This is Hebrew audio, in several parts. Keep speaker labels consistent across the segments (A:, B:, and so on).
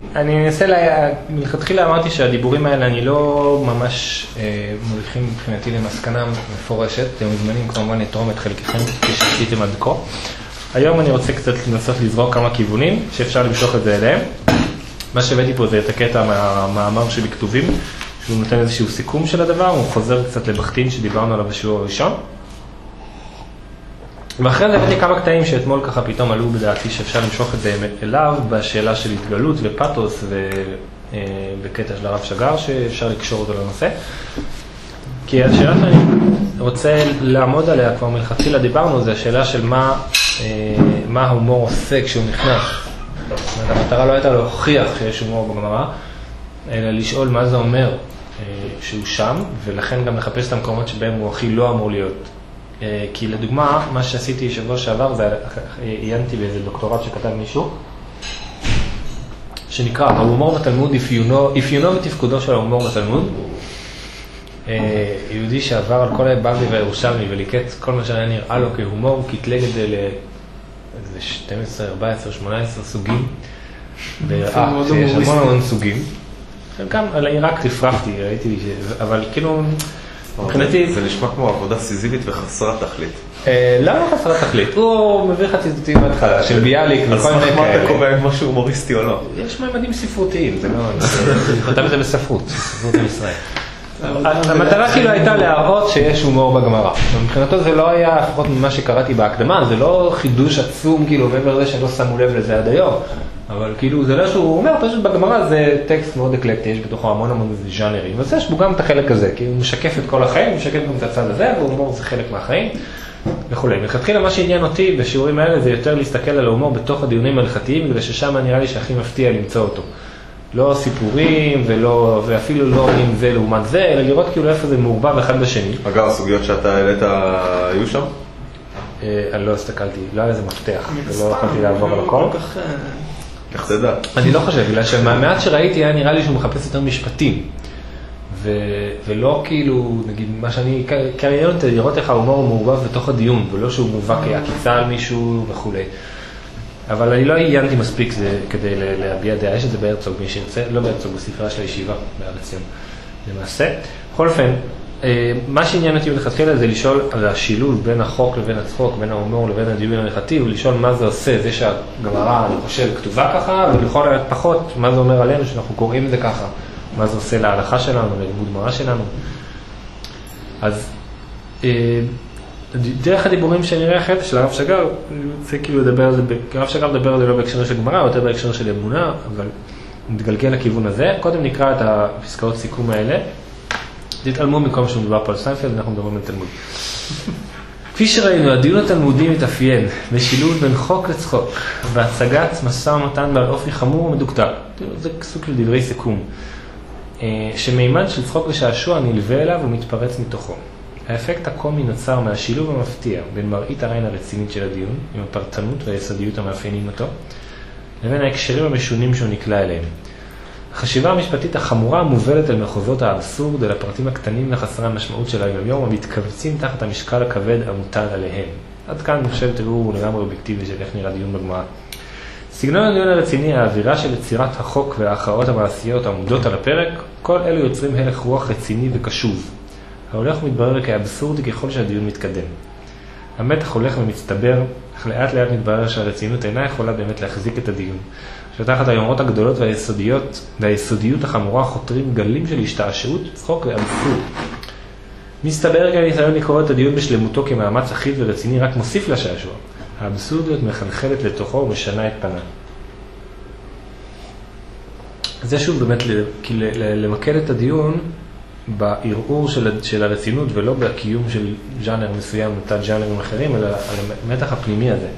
A: אני אנסה, מלכתחילה אמרתי שהדיבורים האלה אני לא ממש מוליכים מבחינתי למסקנה מפורשת, אתם מוזמנים כמובן לתרום את חלקכם כפי שעשיתם עד כה. היום אני רוצה קצת לנסות לזרוק כמה כיוונים שאפשר למשוך את זה אליהם. מה שהבאתי פה זה את הקטע מהמאמר שבכתובים, שהוא נותן איזשהו סיכום של הדבר, הוא חוזר קצת לבחתין שדיברנו עליו בשיעור הראשון. ואחרי זה הבאתי כמה קטעים שאתמול ככה פתאום עלו בדעתי שאפשר למשוך את זה אליו בשאלה של התגלות ופתוס ובקטע של הרב שגר שאפשר לקשור אותו לנושא. כי השאלה שאני רוצה לעמוד עליה, כבר מלכתחילה דיברנו, זה השאלה של מה ההומור עושה כשהוא נכנס. המטרה לא הייתה להוכיח שיש הומור בגמרא, אלא לשאול מה זה אומר שהוא שם, ולכן גם לחפש את המקומות שבהם הוא הכי לא אמור להיות. כי לדוגמה, מה שעשיתי שבוע שעבר, זה עיינתי באיזה דוקטורט שכתב מישהו, שנקרא, ההומור בתלמוד, אפיונו ותפקודו של ההומור בתלמוד. יהודי שעבר על כל הבבלי והירושלמי וליקט כל מה שהיה נראה לו כהומור, הוא קטלג את זה לאיזה 12, 14, 18 סוגים, והראה שיש המון סוגים. גם על העיראק תפרחתי, ראיתי, אבל כאילו, מבחינתי...
B: זה נשמע כמו עבודה סיזיבית וחסרת תכלית.
A: לא חסרת תכלית, הוא מביא לך ציטוטים בהתחלה, של ביאליק וכל מיני כאלה.
B: אז מה אתה קובע אם משהו הומוריסטי או לא?
A: יש ממדים ספרותיים, זה לא... אני חותם את זה בספרות, ספרות עם ישראל. המטרה כאילו הייתה להראות שיש הומור בגמרא. מבחינתו זה לא היה, לפחות ממה שקראתי בהקדמה, זה לא חידוש עצום, כאילו, מעבר לזה שלא שמו לב לזה עד היום. אבל כאילו זה לא שהוא אומר, פשוט בגמרא זה טקסט מאוד אקלקטי, יש בתוכו המון ז'אנרים. אז יש בו גם את החלק הזה, כי הוא משקף את כל החיים, הוא משקף גם את הצד הזה, והומור זה חלק מהחיים וכולי. מלכתחילה מה שעניין אותי בשיעורים האלה זה יותר להסתכל על ההומור בתוך הדיונים ההלכתיים, בגלל ששם נראה לי שהכי מפתיע למצוא אותו. לא סיפורים ואפילו לא עם זה לעומת זה, אלא לראות כאילו איפה זה מעורבב אחד בשני.
B: אגב, הסוגיות שאתה העלית היו שם?
A: אני לא הסתכלתי, לא היה איזה מפתח, ולא יכולתי לעבור על הכל.
B: איך זה דע?
A: אני לא חושב, בגלל שמעט שראיתי היה נראה לי שהוא מחפש יותר משפטים. ולא כאילו, נגיד, מה שאני קריין אותי, לראות איך ההומור הוא מעורבב בתוך הדיון, ולא שהוא מובא כעקיצה על מישהו וכו'. אבל אני לא עיינתי מספיק כדי להביע דעה, יש את זה בהרצוג, מי שירצה, לא בהרצוג, בספרה של הישיבה בארץ ציון. למעשה, בכל אופן, מה שעניין אותי לכתחילה זה לשאול על השילוב בין החוק לבין הצחוק, בין ההומור לבין הדיון ההלכתי, ולשאול מה זה עושה, זה שהגמרא, אני חושב, כתובה ככה, ולכל העת פחות, מה זה אומר עלינו שאנחנו קוראים את זה ככה, מה זה עושה להלכה שלנו, ללימוד גמרא שלנו. אז דרך הדיבורים שנראה אחרי זה של הרב שגר, זה כאילו לדבר על זה, הרב שגר מדבר על זה לא בהקשר של גמרא, יותר בהקשר של אמונה, אבל נתגלגל לכיוון הזה. קודם נקרא את הפסקאות סיכום האלה. תתעלמו מקום שמדובר פה על סטיינפלד, אנחנו מדברים על תלמוד. כפי שראינו, הדיון התלמודי מתאפיין בשילוב בין חוק לצחוק, בהצגת משא ומתן בעל אופי חמור ומדוקדק. זה סוג של דברי סיכום. שמימד של צחוק ושעשוע נלווה אליו ומתפרץ מתוכו. האפקט הקומי נוצר מהשילוב המפתיע בין מראית העין הרצינית של הדיון, עם הפרטנות והיסודיות המאפיינים אותו, לבין ההקשרים המשונים שהוא נקלע אליהם. החשיבה המשפטית החמורה מובלת אל מחוזות האבסורד, אל הפרטים הקטנים וחסרי המשמעות של היום-יום, המתכווצים תחת המשקל הכבד המוטל עליהם. עד כאן אני חושב תראו לגמרי אובייקטיבי של איך נראה דיון בגמרא. סגנון הדיון הרציני, האווירה של יצירת החוק וההכרעות המעשיות העמודות על הפרק, כל אלו יוצרים הלך רוח רציני וקשוב. ההולך ומתברר כאבסורדי ככל שהדיון מתקדם. המתח הולך ומצטבר, אך לאט לאט מתברר שהרצינות אינה יכולה באמת להחזיק את הדיון. שתחת היומרות הגדולות והיסודיות החמורה חותרים גלים של השתעשעות, צחוק ואבסורד. מסתבר כי הניסיון לקרוא את הדיון בשלמותו כמאמץ אחיד ורציני רק מוסיף לשעשוע. האבסורדיות מחלחלת לתוכו ומשנה את פניו. זה שוב באמת למקד את הדיון בערעור של הרצינות ולא בקיום של ז'אנר מסוים ותת ז'אנרים אחרים, אלא על המתח הפנימי הזה.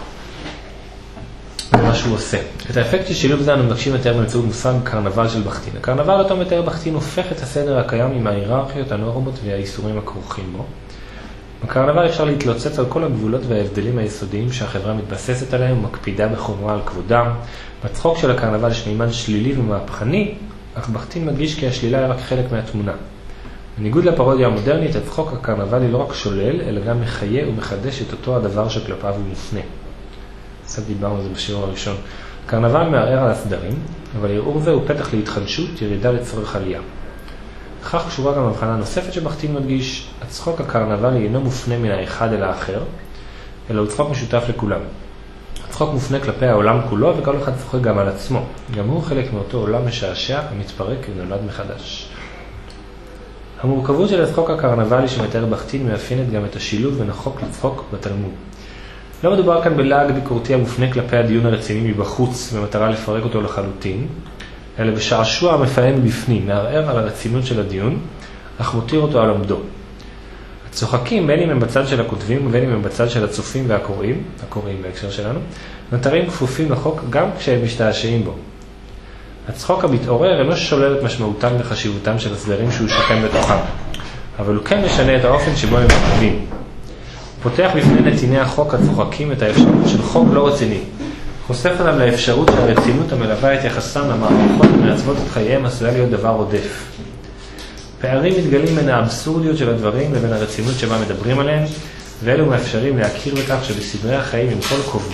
A: ומה שהוא עושה. את האפקט של שילוב זה אנו מבקשים יותר באמצעות מושג קרנבל של בחתין. הקרנבל אותו מתאר בחתין הופך את הסדר הקיים עם ההיררכיות, הנורמות והאיסורים הכרוכים בו. בקרנבל אפשר להתלוצץ על כל הגבולות וההבדלים היסודיים שהחברה מתבססת עליהם ומקפידה בחומרה על כבודם. בצחוק של הקרנבל יש מימד שלילי ומהפכני, אך בחתין מדגיש כי השלילה היא רק חלק מהתמונה. בניגוד לפרודיה המודרנית, הצחוק הקרנבלי לא רק שולל, אלא גם מחיה ומחדש את אותו הדבר שכלפיו הוא מופנה. קצת דיברנו על זה בשיעור הראשון. הקרנבל מערער על הסדרים, אבל ערעור זה הוא פתח להתחדשות, ירידה לצורך עלייה. לכך קשורה גם הבחנה נוספת שבחתין מדגיש, הצחוק הקרנבלי אינו מופנה מן האחד אל האחר, אלא הוא צחוק משותף לכולם. הצחוק מופנה כלפי העולם כולו, וכל אחד צוחק גם על עצמו. גם הוא חלק מאותו עולם משעשע, המתפרק ונולד מחדש. המורכבות של הצחוק הקרנבלי שמתאר בחתין מאפיינת גם את השילוב בין החוק לצחוק בתלמוד. לא מדובר כאן בלעג ביקורתי המופנה כלפי הדיון הרציני מבחוץ, במטרה לפרק אותו לחלוטין, אלא בשעשוע המפעם מבפנים, מערער על הרצינות של הדיון, אך מותיר אותו על עומדו. הצוחקים, בין אם הם בצד של הכותבים ובין אם הם בצד של הצופים והקוראים, הקוראים בהקשר שלנו, נותרים כפופים לחוק גם כשהם משתעשעים בו. הצחוק המתעורר אינו שולל את משמעותם וחשיבותם של הסדרים שהוא שוכן בתוכם, אבל הוא כן משנה את האופן שבו הם מתקדמים. פותח בפני נתיני החוק הצוחקים את האפשרות של חוק לא רציני, חושף עליו לאפשרות שהרצינות המלווה את יחסם למערכות ומעצבות את חייהם עשויה להיות דבר עודף. פערים מתגלים בין האבסורדיות של הדברים לבין הרצינות שבה מדברים עליהם, ואלו מאפשרים להכיר בכך שסדרי החיים עם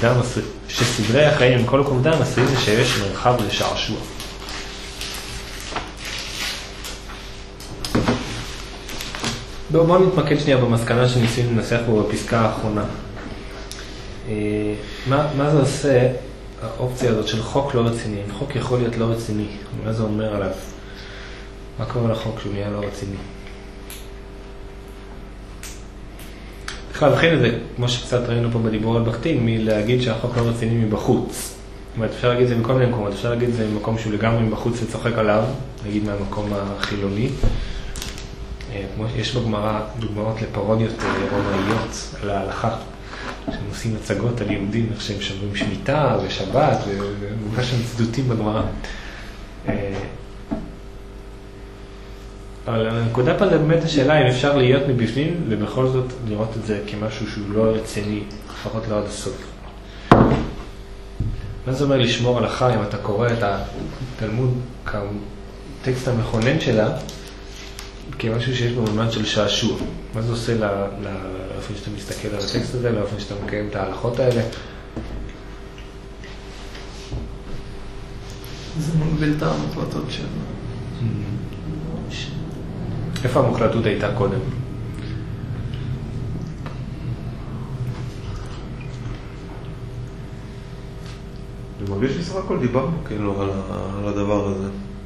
A: כל כובדם עשויים שיש מרחב לשעשוע. בואו נתמקד שנייה במסקנה שניסינו לנסח פה בפסקה האחרונה. מה זה עושה האופציה הזאת של חוק לא רציני? חוק יכול להיות לא רציני. מה זה אומר עליו? מה קורה לחוק שהוא נהיה לא רציני? בכלל, לכן זה, כמו שקצת ראינו פה בדיבור על בחתין, מלהגיד שהחוק לא רציני מבחוץ. זאת אומרת, אפשר להגיד את זה מכל מיני מקומות. אפשר להגיד את זה ממקום שהוא לגמרי מבחוץ וצוחק עליו, נגיד מהמקום החילוני. יש בגמרא דוגמאות לפרודיות רומאיות על ההלכה, שהם עושים הצגות על יהודים, איך שהם שומרים שמיטה ושבת, וממש הם צדותים בגמרא. אבל הנקודה פה זה באמת השאלה אם אפשר להיות מבפנים, ובכל זאת לראות את זה כמשהו שהוא לא רציני, לפחות לא עד הסוף. מה זה אומר לשמור הלכה אם אתה קורא את התלמוד כטקסט המכונן שלה, כמשהו שיש בו ממד של שעשוע? מה זה עושה לאופן שאתה מסתכל על הטקסט הזה, לאופן שאתה מקיים את ההלכות האלה?
C: זה מגביל את המוחלטות שלנו.
A: איפה המוחלטות הייתה קודם?
B: אני מרגיש שסך הכל דיברנו כאילו על הדבר הזה.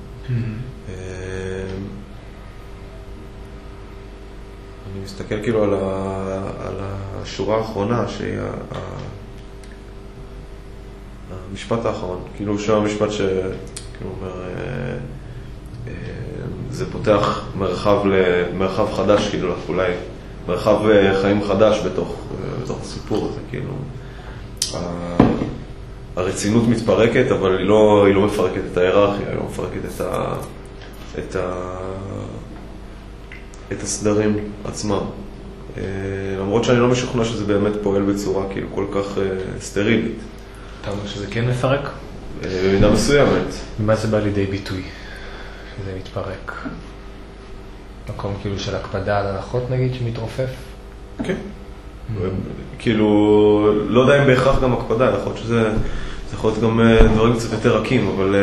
B: אני מסתכל כאילו על השורה האחרונה שהיא המשפט האחרון, כאילו שהוא המשפט שכאילו אומר זה פותח מרחב חדש, כאילו אולי מרחב חיים חדש בתוך הסיפור הזה, כאילו הרצינות מתפרקת, אבל היא לא מפרקת את ההיררכיה, היא לא מפרקת את הסדרים עצמם. למרות שאני לא משוכנע שזה באמת פועל בצורה כאילו כל כך סטרילית.
A: אתה אומר שזה כן מפרק?
B: במידה מסוימת.
A: ומה זה בא לידי ביטוי? שזה מתפרק. מקום כאילו של הקפדה על הלכות נגיד שמתרופף?
B: כן. כאילו, לא יודע אם בהכרח גם הקפדה, יכול להיות שזה יכול להיות גם דברים קצת יותר רכים, אבל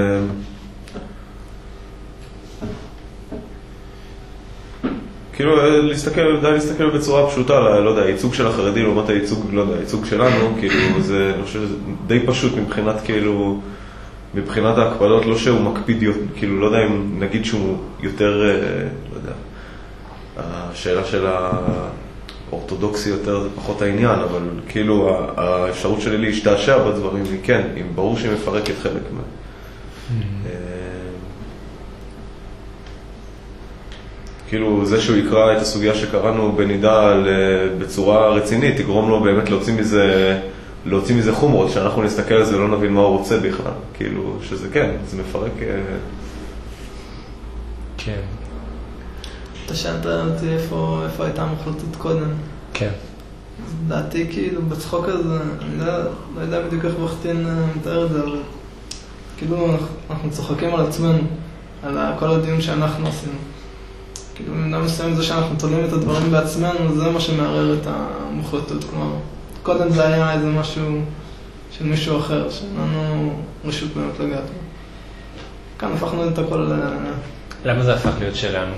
B: כאילו להסתכל בצורה פשוטה, לא יודע, הייצוג של החרדי לעומת הייצוג שלנו, כאילו זה, אני חושב, די פשוט מבחינת כאילו, מבחינת ההקפדות, לא שהוא מקפיד, כאילו לא יודע אם נגיד שהוא יותר, לא יודע, השאלה של האורתודוקסי יותר זה פחות העניין, אבל כאילו האפשרות שלי להשתעשע בדברים היא כן, אם ברור שהיא מפרקת חלק מה. כאילו זה שהוא יקרא את הסוגיה שקראנו בנידה בצורה רצינית, תגרום לו באמת להוציא מזה חומרות, שאנחנו נסתכל על זה ולא נבין מה הוא רוצה בכלל. כאילו שזה כן, זה מפרק.
A: כן.
C: אתה שאלת אותי איפה הייתה המוחלטות קודם.
A: כן.
C: דעתי כאילו בצחוק הזה, אני לא יודע בדיוק איך בחתין מתאר את זה, אבל כאילו אנחנו צוחקים על עצמנו, על כל הדיון שאנחנו עשינו. כאילו במידה מסוים זה שאנחנו תולים את הדברים בעצמנו, זה מה שמערער את המוחלטות. כלומר, קודם זה היה איזה משהו של מישהו אחר, שאין לנו רשות באמת לגעת בו. כאן הפכנו את הכל
A: למה זה הפך להיות שלנו?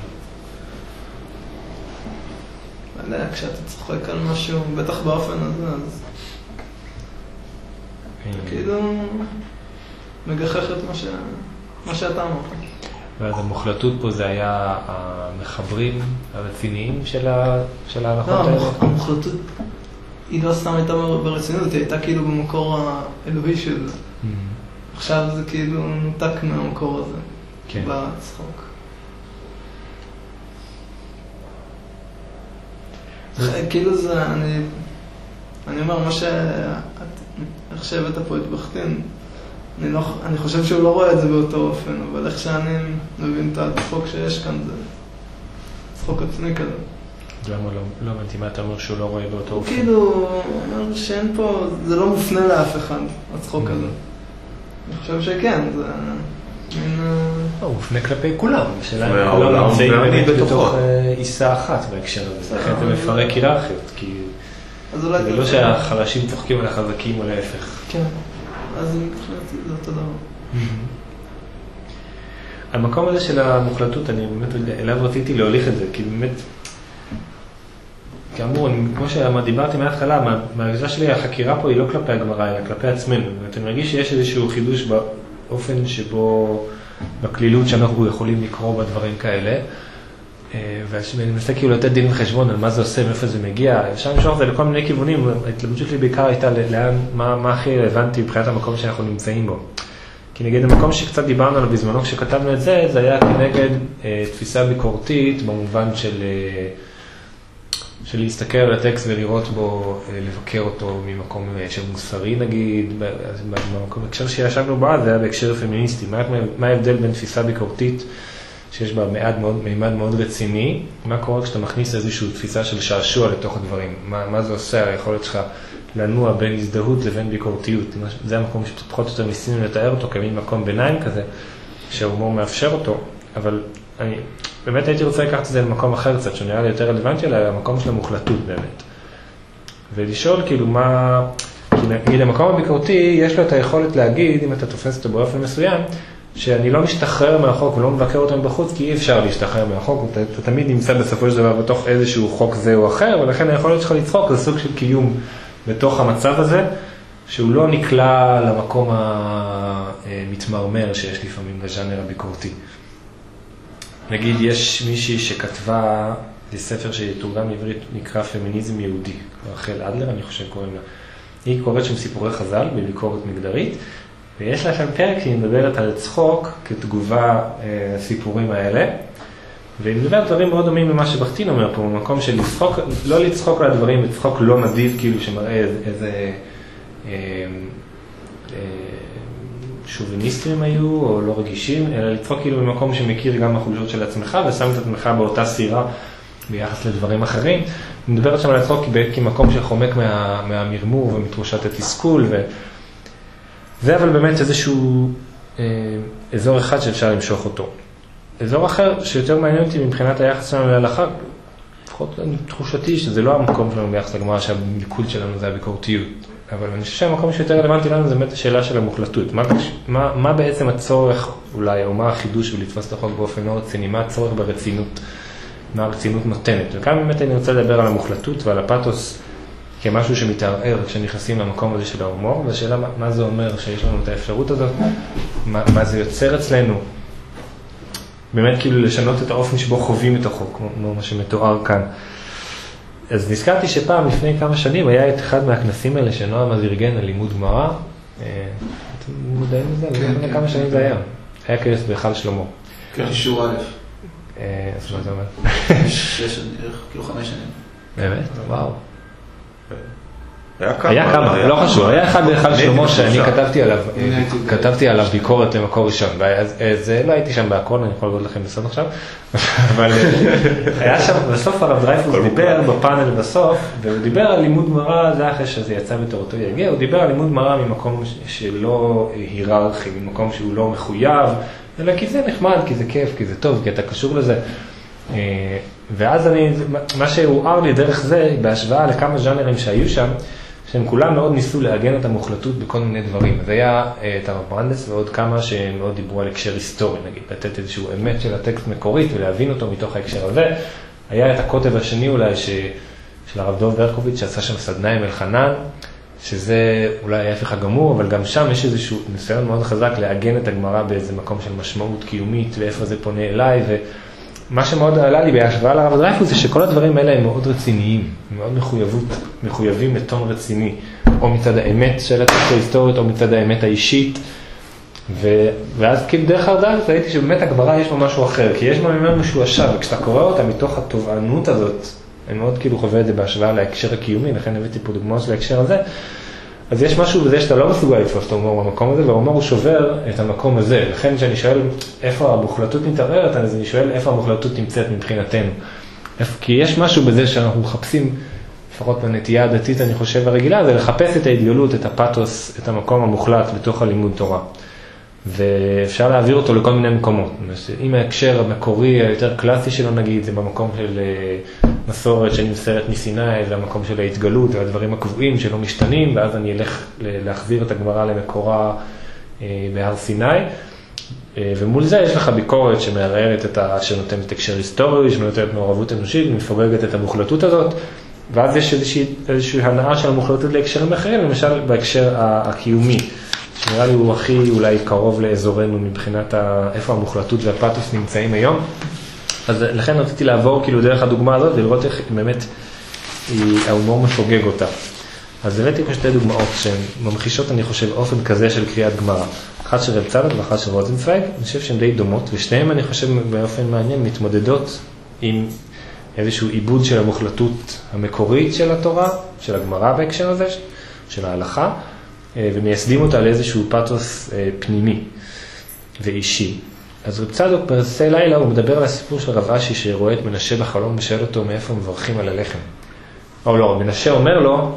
C: לא יודע, כשאתה צוחק על משהו, בטח באופן הזה, אז כאילו מגחך את מה שאתה אמרת.
A: ואז המוחלטות פה זה היה המחברים הרציניים של ההלכות האלה?
C: לא, המוחלטות היא לא סתם הייתה ברצינות, היא הייתה כאילו במקור האלוהי של... עכשיו זה כאילו נותק מהמקור הזה, בצחוק. כאילו זה, אני אומר, מה איך שהבאת פה את בכתין, אני חושב שהוא לא רואה את זה באותו אופן, אבל איך שאני מבין את הצחוק שיש כאן, זה צחוק עצמי כזה.
A: למה לא הבנתי מה אתה אומר שהוא לא רואה באותו אופן?
C: כאילו, הוא אומר שאין פה, זה לא מופנה לאף אחד, הצחוק הזה. אני חושב שכן, זה מין...
A: הוא מופנה כלפי כולם, השאלה אם כולם נמצאים באמת בתוך עיסה אחת בהקשר הזה, לכן זה מפרק היררכיות, כי זה לא שהחלשים צוחקים על החזקים או להפך.
C: כן, אז מבחינתי זה אותו דבר.
A: המקום הזה של המוחלטות, אני באמת אליו רציתי להוליך את זה, כי באמת, כאמור, כמו שדיברתי מההתחלה, מהרגשה שלי החקירה פה היא לא כלפי הגמרא, אלא כלפי עצמנו. ואתה מרגיש שיש איזשהו חידוש באופן שבו, בכלילות שאנחנו יכולים לקרוא בדברים כאלה, ואני מנסה כאילו לתת דין וחשבון על מה זה עושה, מאיפה זה מגיע. אפשר למשוך את זה לכל מיני כיוונים, ההתלבטות שלי בעיקר הייתה מה הכי רלוונטי מבחינת המקום שאנחנו נמצאים בו. כי נגיד המקום שקצת דיברנו עליו בזמנו כשכתבנו את זה, זה היה כנגד תפיסה ביקורתית במובן של להסתכל על הטקסט ולראות בו, לבקר אותו ממקום של מוסרי נגיד, במקום הקשר שישבנו בה, זה היה בהקשר פמיניסטי. מה ההבדל בין תפיסה ביקורתית שיש בה מימד מאוד רציני, מה קורה כשאתה מכניס איזושהי תפיסה של שעשוע לתוך הדברים, מה זה עושה, היכולת שלך לנוע בין הזדהות לבין ביקורתיות. זה המקום שפחות או יותר ניסינו לתאר אותו כמין מקום ביניים כזה, שההומור מאפשר אותו, אבל אני באמת הייתי רוצה לקחת את זה למקום אחר קצת, שנראה לי יותר רלוונטי עליי, המקום של המוחלטות באמת. ולשאול כאילו מה, כי נגיד המקום הביקורתי, יש לו את היכולת להגיד, אם אתה תופס אותו באופן מסוים, שאני לא משתחרר מהחוק ולא מבקר אותו מבחוץ, כי אי אפשר להשתחרר מהחוק, אתה תמיד נמצא בסופו של דבר בתוך איזשהו חוק זה או אחר, ולכן היכולת שלך לצחוק זה סוג של קיום בתוך המצב הזה, שהוא לא נקלע למקום המתמרמר שיש לפעמים לז'אנר הביקורתי. נגיד, יש מישהי שכתבה, זה ספר שיתורגם לעברית, נקרא פמיניזם יהודי, רחל אדלר, אני חושב קוראים לה. היא קוראת שם סיפורי חז"ל בביקורת מגדרית, ויש לה שם פרק שהיא מדברת על צחוק כתגובה לסיפורים האלה, והיא מדברת דברים מאוד דומים למה שבכתין אומר פה, במקום של לצחוק, לא לצחוק על הדברים, לצחוק לא נדיב, כאילו שמראה איזה שוביניסטים היו או לא רגישים, אלא לצחוק כאילו במקום שמכיר גם החולשות של עצמך, ושם את עצמך באותה סירה ביחס לדברים אחרים. אני מדברת שם על הצחוק כמקום שחומק מהמרמור ומתחושת התסכול, זה אבל באמת איזשהו אזור אחד שאפשר למשוך אותו. אזור אחר שיותר מעניין אותי מבחינת היחס שלנו להלכה, לפחות תחושתי שזה לא המקום שלנו ביחס לגמרא, שהמיקוד שלנו זה הביקורתיות. אבל אני חושב שהמקום שיותר רלוונטי לנו זה באמת השאלה של המוחלטות. מה בעצם הצורך אולי, או מה החידוש ולתפוס את החוק באופן לא רציני, מה הצורך ברצינות, מה הרצינות נותנת. וכאן באמת אני רוצה לדבר על המוחלטות ועל הפאתוס כמשהו שמתערער כשנכנסים למקום הזה של ההומור, והשאלה מה זה אומר שיש לנו את האפשרות הזאת, מה זה יוצר אצלנו, באמת כאילו לשנות את האופן שבו חווים את החוק, כמו מה שמתואר כאן. אז נזכרתי שפעם לפני כמה שנים היה את אחד מהכנסים האלה שנועם אז ארגן על לימוד גמרא. אתם מודעים לזה? לפני כמה שנים זה היה. היה כנס בהיכל שלמה.
D: כן, שיעור א'.
A: אז מה זה אומר?
D: כאילו 5 שנים.
A: באמת? וואו.
B: היה
A: כמה, לא חשוב. היה אחד בהיכל שלמה שאני כתבתי עליו ביקורת למקור ראשון. זה לא הייתי שם בהכל, אני יכול להגיד לכם בסוד עכשיו. אבל היה שם, בסוף הרב דרייפוס דיבר בפאנל בסוף, והוא דיבר על לימוד גמרא, זה אחרי שזה יצא בתורתו יגיע, הוא דיבר על לימוד גמרא ממקום שלא היררכי, ממקום שהוא לא מחויב, אלא כי זה נחמד, כי זה כיף, כי זה טוב, כי אתה קשור לזה. ואז מה שהוער לי דרך זה, בהשוואה לכמה ז'אנרים שהיו שם, שהם כולם מאוד ניסו להגן את המוחלטות בכל מיני דברים. אז היה את הרב ברנדס ועוד כמה שהם מאוד דיברו על הקשר היסטורי, נגיד, לתת איזשהו אמת של הטקסט מקורית ולהבין אותו מתוך ההקשר הזה. היה את הכותב השני אולי של הרב דוב ברקוביץ' שעשה שם סדנה עם אלחנן, שזה אולי ההפך הגמור, אבל גם שם יש איזשהו ניסיון מאוד חזק להגן את הגמרא באיזה מקום של משמעות קיומית ואיפה זה פונה אליי, ומה שמאוד עלה לי בהשוואה לרב דרייפוס זה שכל הדברים האלה הם מאוד רציניים, הם מאוד מחויבים לטון רציני, או מצד האמת של הטקסט ההיסטורית או מצד האמת האישית, ואז כאילו דרך הרד"לס ראיתי שבאמת הגמרא יש בה משהו אחר, כי יש בה ממנו משועשע, וכשאתה קורא אותה מתוך התובענות הזאת, אני מאוד כאילו חווה את זה בהשוואה להקשר הקיומי, לכן הבאתי פה דוגמאות של ההקשר הזה, אז יש משהו בזה שאתה לא מסוגל לתפוס את ההומור במקום הזה, וההומור הוא שובר את המקום הזה, לכן כשאני שואל איפה המוחלטות מתערערת, אז אני שואל איפה המוחלטות נמצאת מבחינתנו, כי יש משהו בזה שאנחנו מחפשים, לפחות בנטייה הדתית אני חושב הרגילה, זה לחפש את ההתגלות, את הפאתוס, את המקום המוחלט בתוך הלימוד תורה. ואפשר להעביר אותו לכל מיני מקומות. אם ההקשר המקורי היותר קלאסי שלו נגיד, זה במקום של מסורת שנמסרת מסיני, זה המקום של ההתגלות והדברים הקבועים שלא משתנים, ואז אני אלך להחזיר את הגמרא למקורה בהר סיני. ומול זה יש לך ביקורת שמערערת שנותנת הקשר היסטורי, שנותנת מעורבות אנושית, מפוגגת את המוחלטות הזאת, ואז יש איזושהי הנאה של המוחלטות להקשרים אחרים, למשל בהקשר הקיומי. שנראה לי הוא הכי אולי קרוב לאזורנו מבחינת איפה המוחלטות והפאתוס נמצאים היום. אז לכן רציתי לעבור כאילו דרך הדוגמה הזאת ולראות איך באמת ההומור מפוגג אותה. אז הבאתי פה שתי דוגמאות שהן ממחישות אני חושב אופן כזה של קריאת גמרא. אחת של רב צדוק ואחת של רוזנצוויג, אני חושב שהן די דומות ושניהם אני חושב באופן מעניין מתמודדות עם איזשהו עיבוד של המוחלטות המקורית של התורה, של הגמרא בהקשר הזה, של ההלכה. ומייסדים אותה לאיזשהו פאתוס פנימי ואישי. אז רב צדוק פרסי לילה הוא מדבר על הסיפור של רב אשי שרואה את מנשה בחלום ושאל אותו מאיפה מברכים על הלחם. או לא, מנשה אומר לו,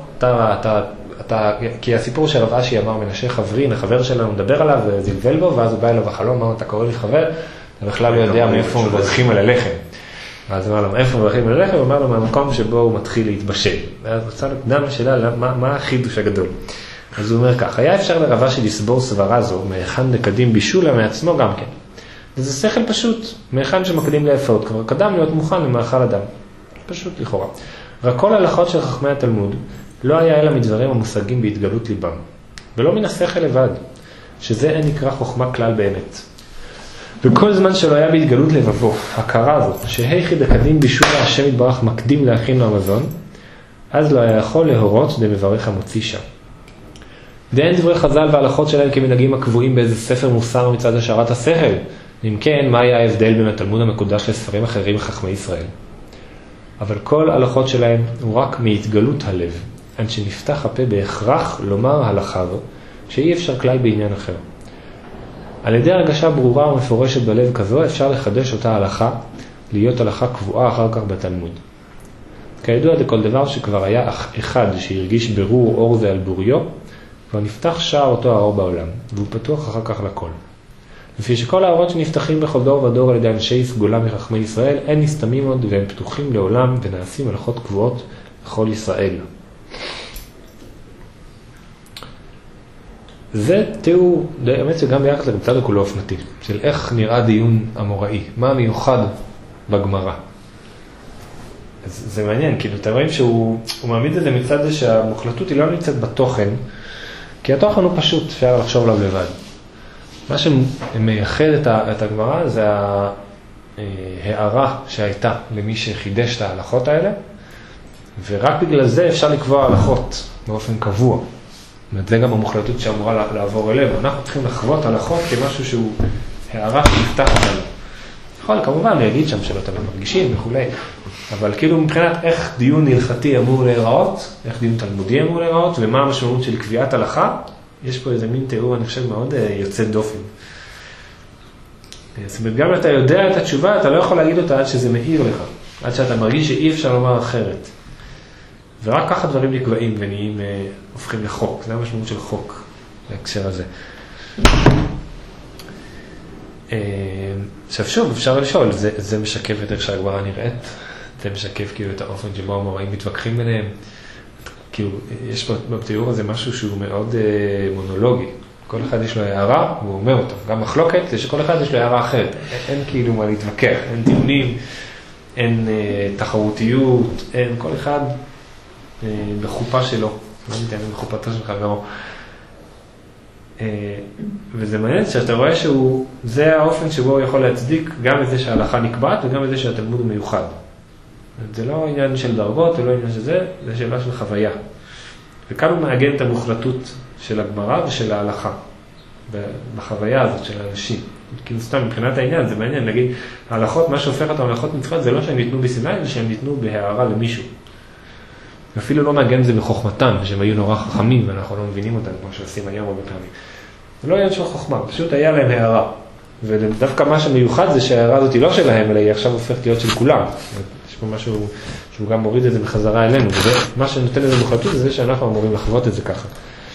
A: כי הסיפור של רב אשי אמר מנשה חברין, החבר שלנו מדבר עליו וזלבל בו, ואז הוא בא אליו בחלום, אמר, אתה קורא לי חבר, אתה בכלל לא יודע מאיפה מברכים על הלחם. ואז הוא אמר לו, מאיפה מברכים על הלחם? הוא אמר לו, מהמקום שבו הוא מתחיל להתבשל. ואז רב צדוק דם השאלה, מה החידוש הגדול? אז הוא אומר כך, היה אפשר לרב אשי לסבור סברה זו, מהיכן לקדים בישולה מעצמו גם כן. וזה שכל פשוט, מהיכן שמקדים לאפות, כבר קדם להיות מוכן למאכל אדם. פשוט לכאורה. רק כל ההלכות של חכמי התלמוד, לא היה אלא מדברים המושגים בהתגלות ליבם. ולא מן השכל לבד, שזה אין נקרא חוכמה כלל באמת. וכל זמן שלא היה בהתגלות לבבו, הכרה הזאת, שהיכי דקדים בישולה השם יתברך מקדים להכין לו המזון, אז לא היה יכול להורות דמברך המוציא שם. ואין דברי חז"ל וההלכות שלהם כמנהגים הקבועים באיזה ספר מוסר מצד השערת השכל. אם כן, מה היה ההבדל בין התלמוד המקודש לספרים אחרים חכמי ישראל? אבל כל ההלכות שלהם הוא רק מהתגלות הלב, עד שנפתח הפה בהכרח לומר הלכה זו, שאי אפשר כלל בעניין אחר. על ידי הרגשה ברורה ומפורשת בלב כזו, אפשר לחדש אותה הלכה, להיות הלכה קבועה אחר כך בתלמוד. כידוע לכל דבר שכבר היה אחד שהרגיש ברור אור זה על בוריו, כבר נפתח שער אותו האור בעולם, והוא פתוח אחר כך לכל. לפי שכל האורות שנפתחים בכל דור ודור על ידי אנשי סגולה מחכמי ישראל, אין נסתמים עוד והם פתוחים לעולם ונעשים הלכות קבועות לכל ישראל. זה תיאור, האמת שגם ביחס לרב צדוק הוא לא אופנתי, של איך נראה דיון אמוראי, מה המיוחד בגמרא. אז זה מעניין, כאילו, אתם רואים שהוא מעמיד את זה מצד זה שהמוחלטות היא לא נמצאת בתוכן, כי התוכן הוא פשוט, אפשר לחשוב עליו לבד. מה שמייחד את הגמרא זה ההערה שהייתה למי שחידש את ההלכות האלה, ורק בגלל זה אפשר לקבוע הלכות באופן קבוע. זה גם המוחלטות שאמורה לעבור אלינו. אנחנו צריכים לחוות הלכות כמשהו שהוא הערה שנפתח אותנו. יכול כמובן להגיד שם שלא תמיד מרגישים וכו'. אבל כאילו מבחינת איך דיון הלכתי אמור להיראות, איך דיון תלמודי אמור להיראות, ומה המשמעות של קביעת הלכה, יש פה איזה מין תיאור, אני חושב, מאוד יוצא דופן. זאת אומרת, גם אם אתה יודע את התשובה, אתה לא יכול להגיד אותה עד שזה מאיר לך, עד שאתה מרגיש שאי אפשר לומר אחרת. ורק ככה דברים נקבעים ונהיים, הופכים לחוק. זה המשמעות של חוק, בהקשר הזה. עכשיו שוב, אפשר לשאול, זה משקף את איך שהגמרא נראית? זה משקף כאילו את האופן שבו המוראים מתווכחים ביניהם? כאילו, יש בתיאור הזה משהו שהוא מאוד מונולוגי. כל אחד יש לו הערה, והוא אומר אותה. גם מחלוקת, זה שכל אחד יש לו הערה אחרת. אין כאילו מה להתווכח, אין טיעונים, אין תחרותיות, אין כל אחד בחופה שלו. לא מתעניין בחופתו של חברו. וזה מעניין שאתה רואה זה האופן שבו הוא יכול להצדיק גם את זה שההלכה נקבעת וגם את זה שהתלמוד הוא מיוחד. זה לא עניין של דרגות, זה לא עניין של זה שאלה של חוויה. וכאן הוא מעגן את המוחלטות של הגמרא ושל ההלכה, בחוויה הזאת של האנשים. כאילו סתם מבחינת העניין, זה מעניין, נגיד, ההלכות, מה שהופך אותם להלכות מצוות, זה לא שהם ניתנו בסיני, זה שהם ניתנו בהערה למישהו. אפילו לא מעגן זה בחוכמתם, שהם היו נורא חכמים, ואנחנו לא מבינים אותם, כמו שעושים היום הרבה פעמים. זה לא עניין של חוכמה, פשוט היה להם הערה. ודווקא מה שמיוחד זה שההערה הזאת היא לא שלהם, אלא היא עכשיו הופכת להיות של כולם. יש פה משהו שהוא גם מוריד את זה בחזרה אלינו, ומה שנותן לזה מוחלטות זה שאנחנו אמורים לחוות את זה ככה.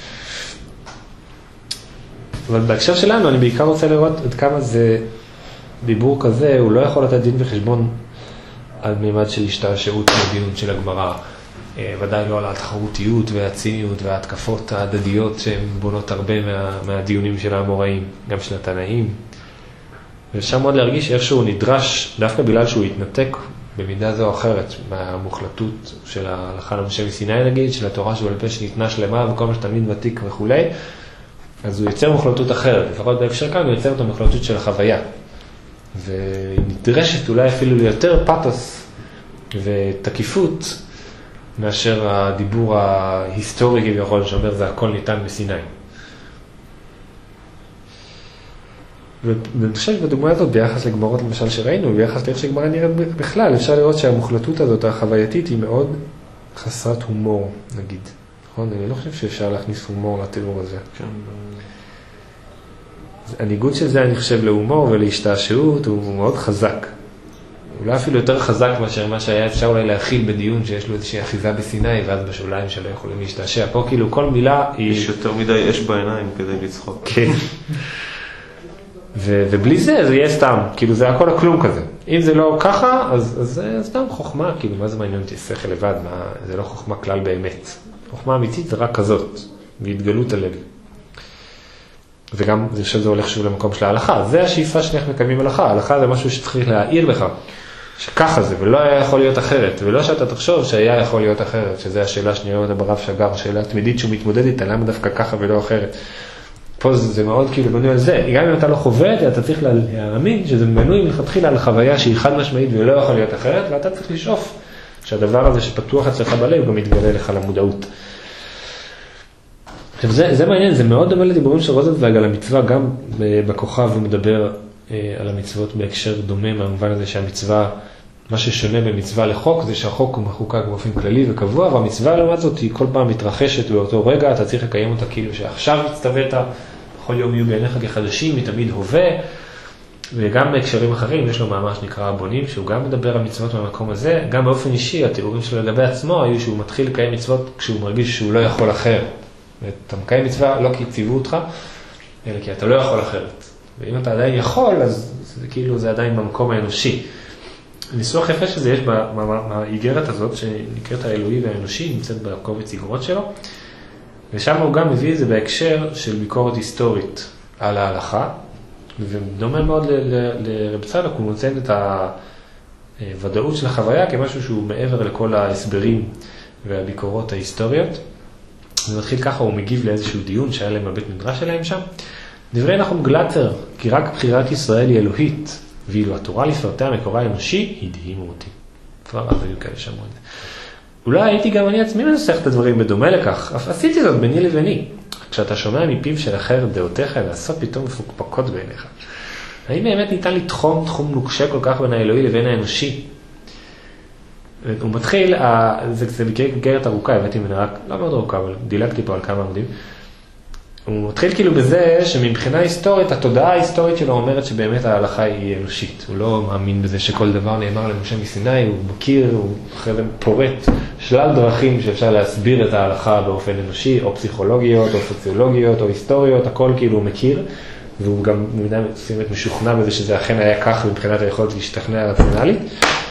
A: אבל בהקשר שלנו אני בעיקר רוצה לראות עד כמה זה דיבור כזה, הוא לא יכול לתת דין וחשבון על מימד של השתעשעות בדיון של הגמרא, ודאי לא על התחרותיות והציניות וההתקפות ההדדיות שהן בונות הרבה מהדיונים של האמוראים, גם של התנאים. ושם מאוד להרגיש שאיכשהו נדרש, דווקא בגלל שהוא התנתק במידה זו או אחרת, מהמוחלטות של ההלכה למשה מסיני נגיד, של התורה שבעל פה שניתנה שלמה וכל מה שתלמיד ותיק וכו', אז הוא יוצר מוחלטות אחרת, לפחות בהקשר כאן הוא יוצר את המוחלטות של החוויה. ונדרשת אולי אפילו ליותר פאתוס ותקיפות, מאשר הדיבור ההיסטורי כביכול שאומר זה הכל ניתן בסיני. ואני חושב שבדוגמה הזאת ביחס לגמרות למשל שראינו, ביחס לאיך שגמרה נראית בכלל, אפשר לראות שהמוחלטות הזאת החווייתית היא מאוד חסרת הומור, נגיד. נכון? אני לא חושב שאפשר להכניס הומור לתיאור הזה. הניגוד של זה אני חושב להומור ולהשתעשעות הוא מאוד חזק. אולי אפילו יותר חזק מאשר מה שהיה אפשר אולי להכיל בדיון שיש לו איזושהי אחיזה בסיני ואז בשוליים שלא יכולים להשתעשע. פה כאילו כל מילה היא...
B: יש יותר מדי אש בעיניים כדי לצחוק.
A: כן. ובלי זה, זה יהיה סתם, כאילו זה הכל הכלום כזה. אם זה לא ככה, אז זה סתם חוכמה, כאילו מה זה מעניין אותי, שכל לבד, זה לא חוכמה כלל באמת. חוכמה אמיתית זה רק כזאת, והתגלות הלב. וגם זה שזה הולך שוב למקום של ההלכה, זה השאיפה שאנחנו מקיימים הלכה, ההלכה זה משהו שצריך להעיר לך, שככה זה, ולא היה יכול להיות אחרת, ולא שאתה תחשוב שהיה יכול להיות אחרת, שזה השאלה שנראה אותה ברב שגר, השאלה תמידית שהוא מתמודד איתה, למה דווקא ככה ולא אחרת. פה זה מאוד כאילו בנוי על זה, גם אם אתה לא חווה, אתה צריך להאמין שזה בנוי מלכתחילה על חוויה שהיא חד משמעית ולא יכול להיות אחרת, ואתה צריך לשאוף שהדבר הזה שפתוח אצלך בלב גם מתגלה לך למודעות. עכשיו זה מעניין, זה מאוד דומה לדיבורים של רוזנצוויג על המצווה, גם בכוכב הוא מדבר על המצוות בהקשר דומה מהמובן הזה שהמצווה, מה ששונה במצווה לחוק זה שהחוק הוא מחוקק באופן כללי וקבוע, והמצווה לעומת זאת היא כל פעם מתרחשת באותו רגע, אתה צריך לקיים אותה כאילו שעכשיו הצטווית, בכל יום יהיו בעיניך כחדשים, היא תמיד הווה, וגם בהקשרים אחרים יש לו מאמר שנקרא הבונים, שהוא גם מדבר על מצוות מהמקום הזה, גם באופן אישי התיאורים שלו לגבי עצמו היו שהוא מתחיל לקיים מצוות כשהוא מרגיש שהוא לא יכול אחר. אתה מקיים מצווה לא כי ציוו אותך, אלא כי אתה לא יכול אחרת. ואם אתה עדיין יכול, אז זה כאילו זה עדיין במקום האנושי. ניסוח יפה שזה יש באיגרת הזאת, שנקראת האלוהי והאנושי, נמצאת בקובץ איגרות שלו, ושם הוא גם מביא את זה בהקשר של ביקורת היסטורית על ההלכה, ודומה מאוד לרב צדוק, הוא מוצא את הוודאות של החוויה כמשהו שהוא מעבר לכל ההסברים והביקורות ההיסטוריות. זה מתחיל ככה, הוא מגיב לאיזשהו דיון שהיה להם בבית מדרש שלהם שם. דברי נחום גלטר, כי רק בחירת ישראל היא אלוהית, ואילו התורה לפרטיה מקורה האנושי, הדהימו אותי. כבר אז היו כאלה שאמרו את זה. אולי הייתי גם אני עצמי מנסח את הדברים בדומה לכך, אף עשיתי זאת ביני לביני. כשאתה שומע מפיו של אחר דעותיך, לעשות פתאום מפוקפקות בעיניך. האם באמת ניתן לתחום תחום נוקשה כל כך בין האלוהי לבין האנושי? הוא מתחיל, זה בגרת ארוכה, הבאתי ממנה רק, לא מאוד ארוכה, אבל דילגתי פה על כמה עמודים. הוא מתחיל כאילו בזה שמבחינה היסטורית, התודעה ההיסטורית שלו אומרת שבאמת ההלכה היא אנושית. הוא לא מאמין בזה שכל דבר נאמר למשה מסיני, הוא מכיר, הוא אחרי זה פורט שלל דרכים שאפשר להסביר את ההלכה באופן אנושי, או פסיכולוגיות, או סוציולוגיות, או היסטוריות, הכל כאילו הוא מכיר, והוא גם במידה מסוימת משוכנע בזה שזה אכן היה כך מבחינת היכולת להשתכנע רציונלית.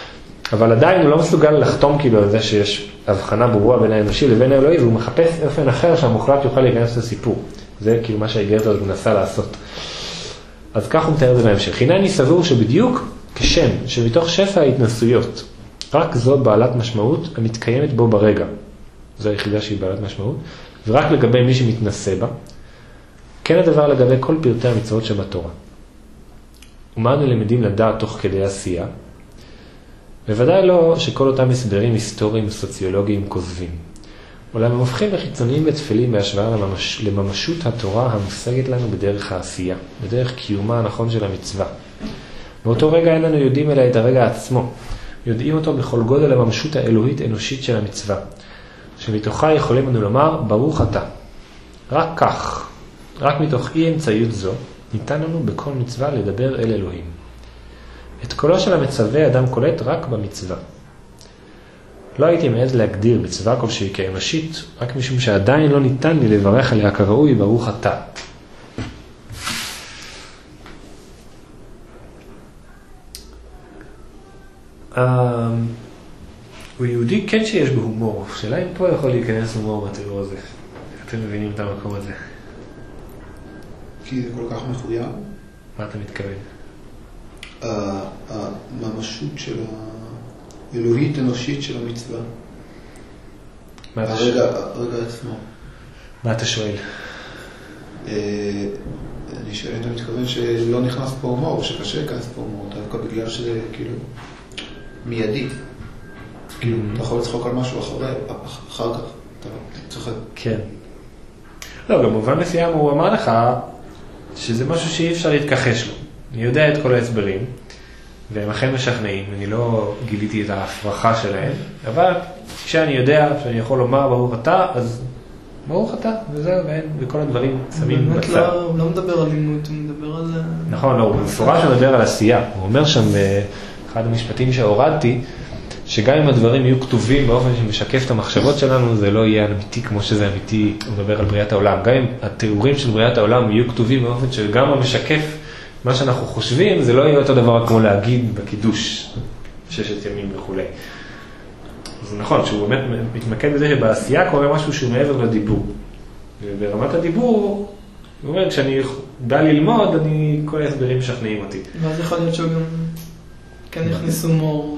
A: אבל עדיין הוא לא מסוגל לחתום כאילו על זה שיש הבחנה ברורה בין האנושי לבין האלוהי, והוא מחפש אופן אחר שהמוחלט יוכל להיכנס לסיפור. זה כאילו מה שהאיגרת הזאת מנסה לעשות. אז כך הוא מתאר את זה בהמשך. הנה אני סבור שבדיוק כשם שמתוך שפע ההתנסויות, רק זו בעלת משמעות המתקיימת בו ברגע. זו היחידה שהיא בעלת משמעות, ורק לגבי מי שמתנסה בה, כן הדבר לגבי כל פרטי המצוות שבתורה. ומה אנו למדים לדעת תוך כדי עשייה? בוודאי לא שכל אותם הסברים היסטוריים וסוציולוגיים כוזבים. אולם הם הופכים לחיצוניים ותפלים בהשוואה לממשות התורה המושגת לנו בדרך העשייה, בדרך קיומה הנכון של המצווה. באותו רגע אין לנו יודעים אלא את הרגע עצמו. יודעים אותו בכל גודל הממשות האלוהית אנושית של המצווה, שמתוכה יכולים לנו לומר ברוך אתה. רק כך, רק מתוך אי אמצעיות זו, ניתן לנו בכל מצווה לדבר אל אלוהים. את קולו של המצווה אדם קולט רק במצווה. לא הייתי מעז להגדיר מצווה כלשהי כאנושית, רק משום שעדיין לא ניתן לי לברך עליה כראוי ברוך אתה. הוא יהודי כן שיש בו הומור. שאלה אם פה יכול להיכנס הומור בתיאור הזה. אתם מבינים את המקום הזה.
D: כי זה כל כך מחויב.
A: מה אתה מתכוון?
D: הממשות של האלוהית אנושית של המצווה. הרגע עצמו.
A: מה אתה שואל?
D: אני שואל אם אתה מתכוון שלא נכנס פה הומור, שקשה להיכנס פה הומור, דווקא בגלל שזה כאילו מיידי. כאילו, אתה יכול לצחוק על משהו אחר כך, אתה צוחק.
A: כן. לא, במובן מסוים הוא אמר לך שזה משהו שאי אפשר להתכחש לו. אני יודע את כל ההסברים, והם אכן משכנעים, אני לא גיליתי את ההפרחה שלהם, אבל כשאני יודע שאני יכול לומר ברוך אתה, אז ברוך אתה, וזהו, וכל הדברים שמים בצד.
C: באמת לא מדבר על לימוד, הוא מדבר על...
A: נכון, לא, הוא מפורש מדבר על עשייה. הוא אומר שם באחד המשפטים שהורדתי, שגם אם הדברים יהיו כתובים באופן שמשקף את המחשבות שלנו, זה לא יהיה אמיתי כמו שזה אמיתי, הוא מדבר על בריאת העולם. גם אם התיאורים של בריאת העולם יהיו כתובים באופן שגם המשקף מה שאנחנו חושבים, זה לא יהיה אותו דבר כמו להגיד בקידוש, ששת ימים וכו'. זה נכון, שהוא באמת מתמקד בזה שבעשייה קורה משהו שהוא מעבר לדיבור. וברמת הדיבור, הוא אומר, כשאני בא ללמוד, כל ההסברים משכנעים אותי.
C: ואז יכול להיות שהוא גם כן יכניס הומור.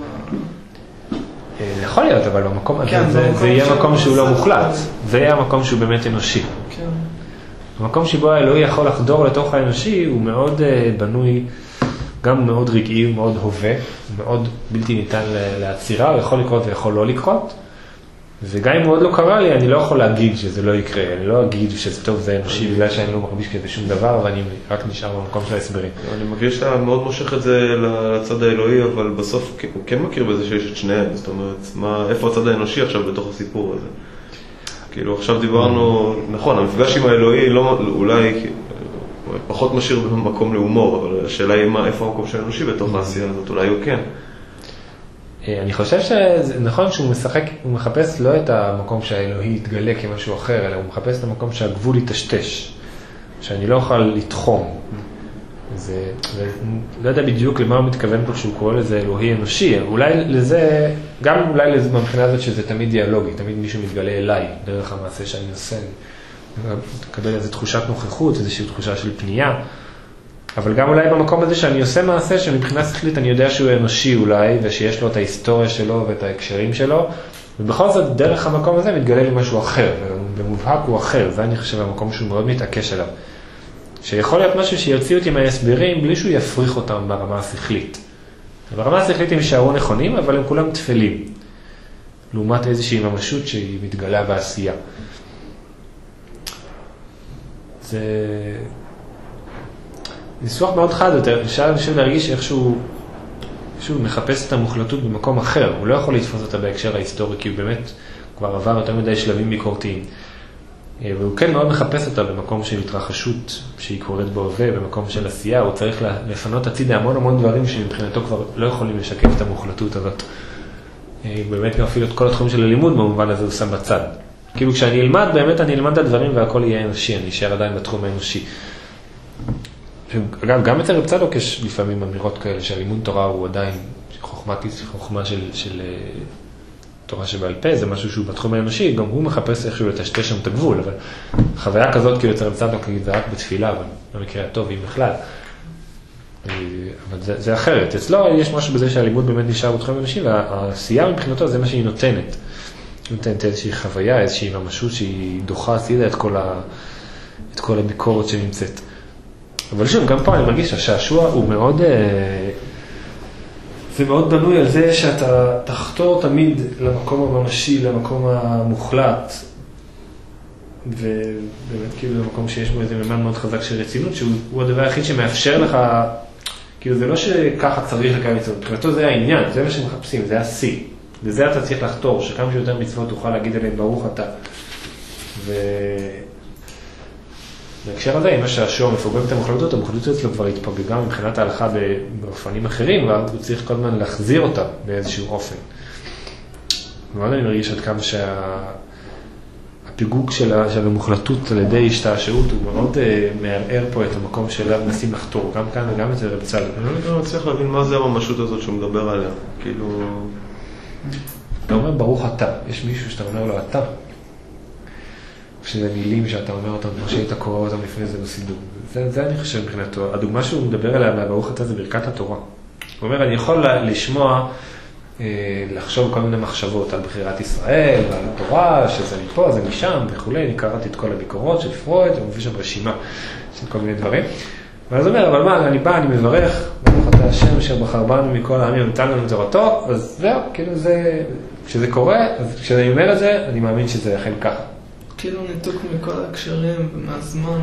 A: יכול להיות, אבל במקום הזה, זה יהיה מקום שהוא לא מוחלט. זה יהיה המקום שהוא באמת אנושי.
C: כן.
A: המקום שבו האלוהי יכול לחדור לתוך האנושי הוא מאוד בנוי, גם מאוד רגעי, הוא מאוד הווה, מאוד בלתי ניתן לעצירה, הוא יכול לקרות ויכול לא לקרות. וגם אם הוא עוד לא קרה לי, אני לא יכול להגיד שזה לא יקרה, אני לא אגיד שזה טוב, זה אנושי, בגלל שאני לא מרגיש כזה שום דבר, ואני רק נשאר במקום של ההסברים.
B: אני מרגיש שאתה מאוד מושך את זה לצד האלוהי, אבל בסוף הוא כן מכיר בזה שיש את שניהם, זאת אומרת, איפה הצד האנושי עכשיו בתוך הסיפור הזה? כאילו עכשיו דיברנו, נכון, המפגש עם האלוהי אולי פחות משאיר במקום להומור, אבל השאלה היא איפה המקום של האנושי בתוך העשייה הזאת, אולי הוא כן.
A: אני חושב שזה נכון שהוא משחק, הוא מחפש לא את המקום שהאלוהי יתגלה כמשהו אחר, אלא הוא מחפש את המקום שהגבול יטשטש, שאני לא אוכל לתחום. לא יודע בדיוק למה הוא מתכוון פה כשהוא קורא לזה אלוהי אנושי, אולי לזה, גם אולי לזה מבחינה הזאת שזה תמיד דיאלוגי, תמיד מישהו מתגלה אליי דרך המעשה שאני עושה, מקבל איזו תחושת נוכחות, איזושהי תחושה של פנייה, אבל גם אולי במקום הזה שאני עושה מעשה שמבחינה שכלית אני יודע שהוא אנושי אולי, ושיש לו את ההיסטוריה שלו ואת ההקשרים שלו, ובכל זאת דרך המקום הזה מתגלה לי משהו אחר, ובמובהק הוא אחר, זה אני חושב המקום שהוא מאוד מתעקש עליו. שיכול להיות משהו שיוציא אותי מההסברים בלי שהוא יפריך אותם ברמה השכלית. ברמה השכלית הם יישארו נכונים, אבל הם כולם תפלים. לעומת איזושהי ממשות שהיא מתגלה בעשייה. זה ניסוח מאוד חד יותר. אפשר להרגיש איכשהו מחפש את המוחלטות במקום אחר. הוא לא יכול לתפוס אותה בהקשר ההיסטורי, כי הוא באמת כבר עבר יותר מדי שלבים ביקורתיים. והוא כן מאוד מחפש אותה במקום של התרחשות שהיא קורית בהווה, במקום של עשייה, הוא צריך לפנות הצידה המון דברים שמבחינתו כבר לא יכולים לשקף את המוחלטות הזאת. באמת גם אפילו את כל התחום של הלימוד במובן הזה הוא שם בצד. כאילו כשאני אלמד, באמת אני אלמד את הדברים והכל יהיה אנושי, אני אשאר עדיין בתחום האנושי. אגב, גם אצל רב צדוק יש לפעמים אמירות כאלה שהלימוד תורה הוא עדיין חוכמה של תורה שבעל פה, זה משהו שהוא בתחום האנושי, גם הוא מחפש איכשהו לטשטש שם את הגבול, אבל חוויה כזאת כאילו אצל רב צדוק זה רק בתפילה, אבל במקרה הטוב, אם בכלל. אבל זה אחרת. אצלו יש משהו בזה שהלימוד באמת נשאר בתחום האנושי, והעשייה מבחינתו זה מה שהיא נותנת. היא נותנת איזושהי חוויה, איזושהי ממשות שהיא דוחה הצידה את כל הביקורת שנמצאת. אבל שוב, גם פה אני מרגיש שהשעשוע הוא מאוד, זה מאוד בנוי על זה שאתה תחתור תמיד למקום הממשי, למקום המוחלט, ובאמת כאילו למקום שיש בו איזה ממד מאוד חזק של רצינות, שהוא הדבר היחיד שמאפשר לך, כאילו זה לא שככה צריך לקיים מצוות, מבחינתו זה העניין, זה מה שמחפשים, זה השיא, וזה אתה צריך לחתור, שכמה שיותר מצוות תוכל להגיד עליהם ברוך אתה. בהקשר הזה, אם השעשוע מפוגג את המוחלטות, המוחלטות אצלו כבר התפוגגה מבחינת ההלכה באופנים אחרים, ואז הוא צריך כל הזמן להחזיר אותה באיזשהו אופן. מאוד אני מרגיש עד כמה שהפיגוג של המוחלטות על ידי השתעשעות הוא מאוד מערער פה את המקום שאליו מנסים לחתור, גם כאן וגם אצל רב צדוק.
B: אני לא מצליח להבין מה זה הממשות הזאת שהוא מדבר עליה, כאילו...
A: אתה אומר ברוך אתה, יש מישהו שאתה אומר לו אתה. שזה מילים שאתה אומר אותם, כמו שהיית קורא אותם לפני זה בסידור. זה אני חושב מבחינתו. הדוגמה שהוא מדבר עליה מהברוך אתה זה ברכת התורה. הוא אומר, אני יכול לשמוע, לחשוב כל מיני מחשבות על בחירת ישראל, ועל התורה, שזה מפה, זה משם וכו'. אני קראתי את כל הביקורות של פרויד, הוא מביא שם רשימה של כל מיני דברים. ואז הוא אומר, אבל מה, אני בא, אני מברך, ברוך אתה השם אשר בחר בנו מכל העמים ונתן לנו תורתו, אז זהו, כאילו זה, כשזה קורה, אז כשאני אומר את זה, אני מאמין שזה אכן ככה.
C: כאילו ניתוק מכל הקשרים ומהזמן.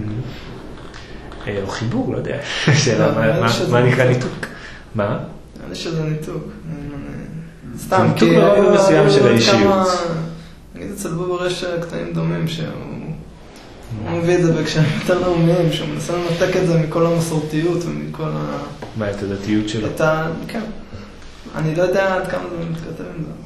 A: או חיבור, לא יודע. שאלה, מה נקרא ניתוק? מה?
C: נראה לי שזה ניתוק. סתם,
A: ניתוק מאוד מסוים של האישיות.
C: נגיד אצל בובר יש קטעים דומים שהוא מביא את זה בהקשרים יותר לאומיים, שהוא מנסה לנתק את זה מכל המסורתיות ומכל ה...
A: מה, את הדתיות שלו?
C: כן. אני לא יודע עד כמה זה מתכתב עם זה.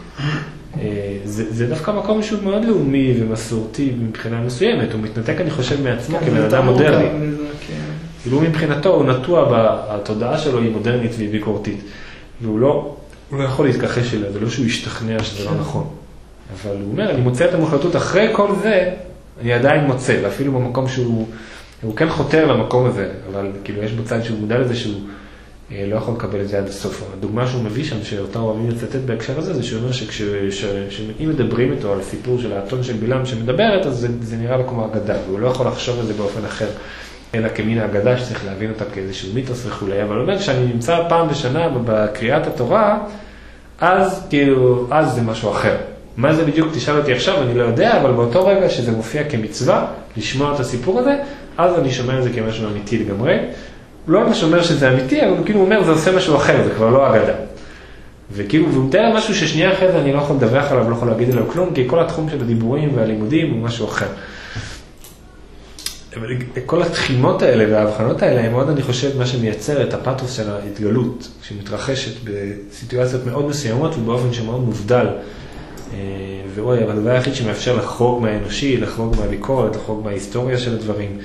A: זה דווקא מקום שהוא מאוד לאומי ומסורתי מבחינה מסוימת, הוא מתנתק אני חושב מעצמו כבן אדם מודרני. כאילו מבחינתו הוא נטוע בתודעה שלו היא מודרנית והיא ביקורתית, והוא לא יכול להתכחש אליה, זה לא שהוא ישתכנע שזה לא נכון. אבל הוא אומר, אני מוצא את המוחלטות אחרי כל זה, אני עדיין מוצא, ואפילו במקום שהוא כן חותר למקום הזה, אבל כאילו יש בצד שהוא מודע לזה שהוא לא יכול לקבל את זה עד הסוף. הדוגמה שהוא מביא שם, שאותה אוהבים לצטט בהקשר הזה, זה שאומר שאם מדברים איתו על הסיפור של האתון של בלעם שמדברת, אז זה נראה לו כמו אגדה, והוא לא יכול לחשוב על זה באופן אחר, אלא כמין האגדה שצריך להבין אותה כאיזשהו מיתוס וכו'. אבל הוא אומר, כשאני נמצא פעם בשנה בקריאת התורה, אז כאילו, אז זה משהו אחר. מה זה בדיוק תשאל אותי עכשיו, אני לא יודע, אבל באותו רגע שזה מופיע כמצווה, לשמוע את הסיפור הזה, אז אני שומע את זה כמשהו אמיתי לגמרי. הוא לא ממש אומר שזה אמיתי, אבל הוא כאילו אומר, זה עושה משהו אחר, זה כבר לא אגדה. וכאילו, והוא מתאר משהו ששנייה אחרי זה אני לא יכול לדווח עליו, לא יכול להגיד עליו כלום, כי כל התחום של הדיבורים והלימודים הוא משהו אחר. אבל כל התחימות האלה וההבחנות האלה, הם מאוד, אני חושב, מה שמייצר את הפאתוס של ההתגלות, שמתרחשת בסיטואציות מאוד מסוימות ובאופן שמאוד מובדל. ואוי, אבל הדבר היחיד שמאפשר לחרוג מהאנושי, לחרוג מהביקורת, לחרוג מההיסטוריה של הדברים.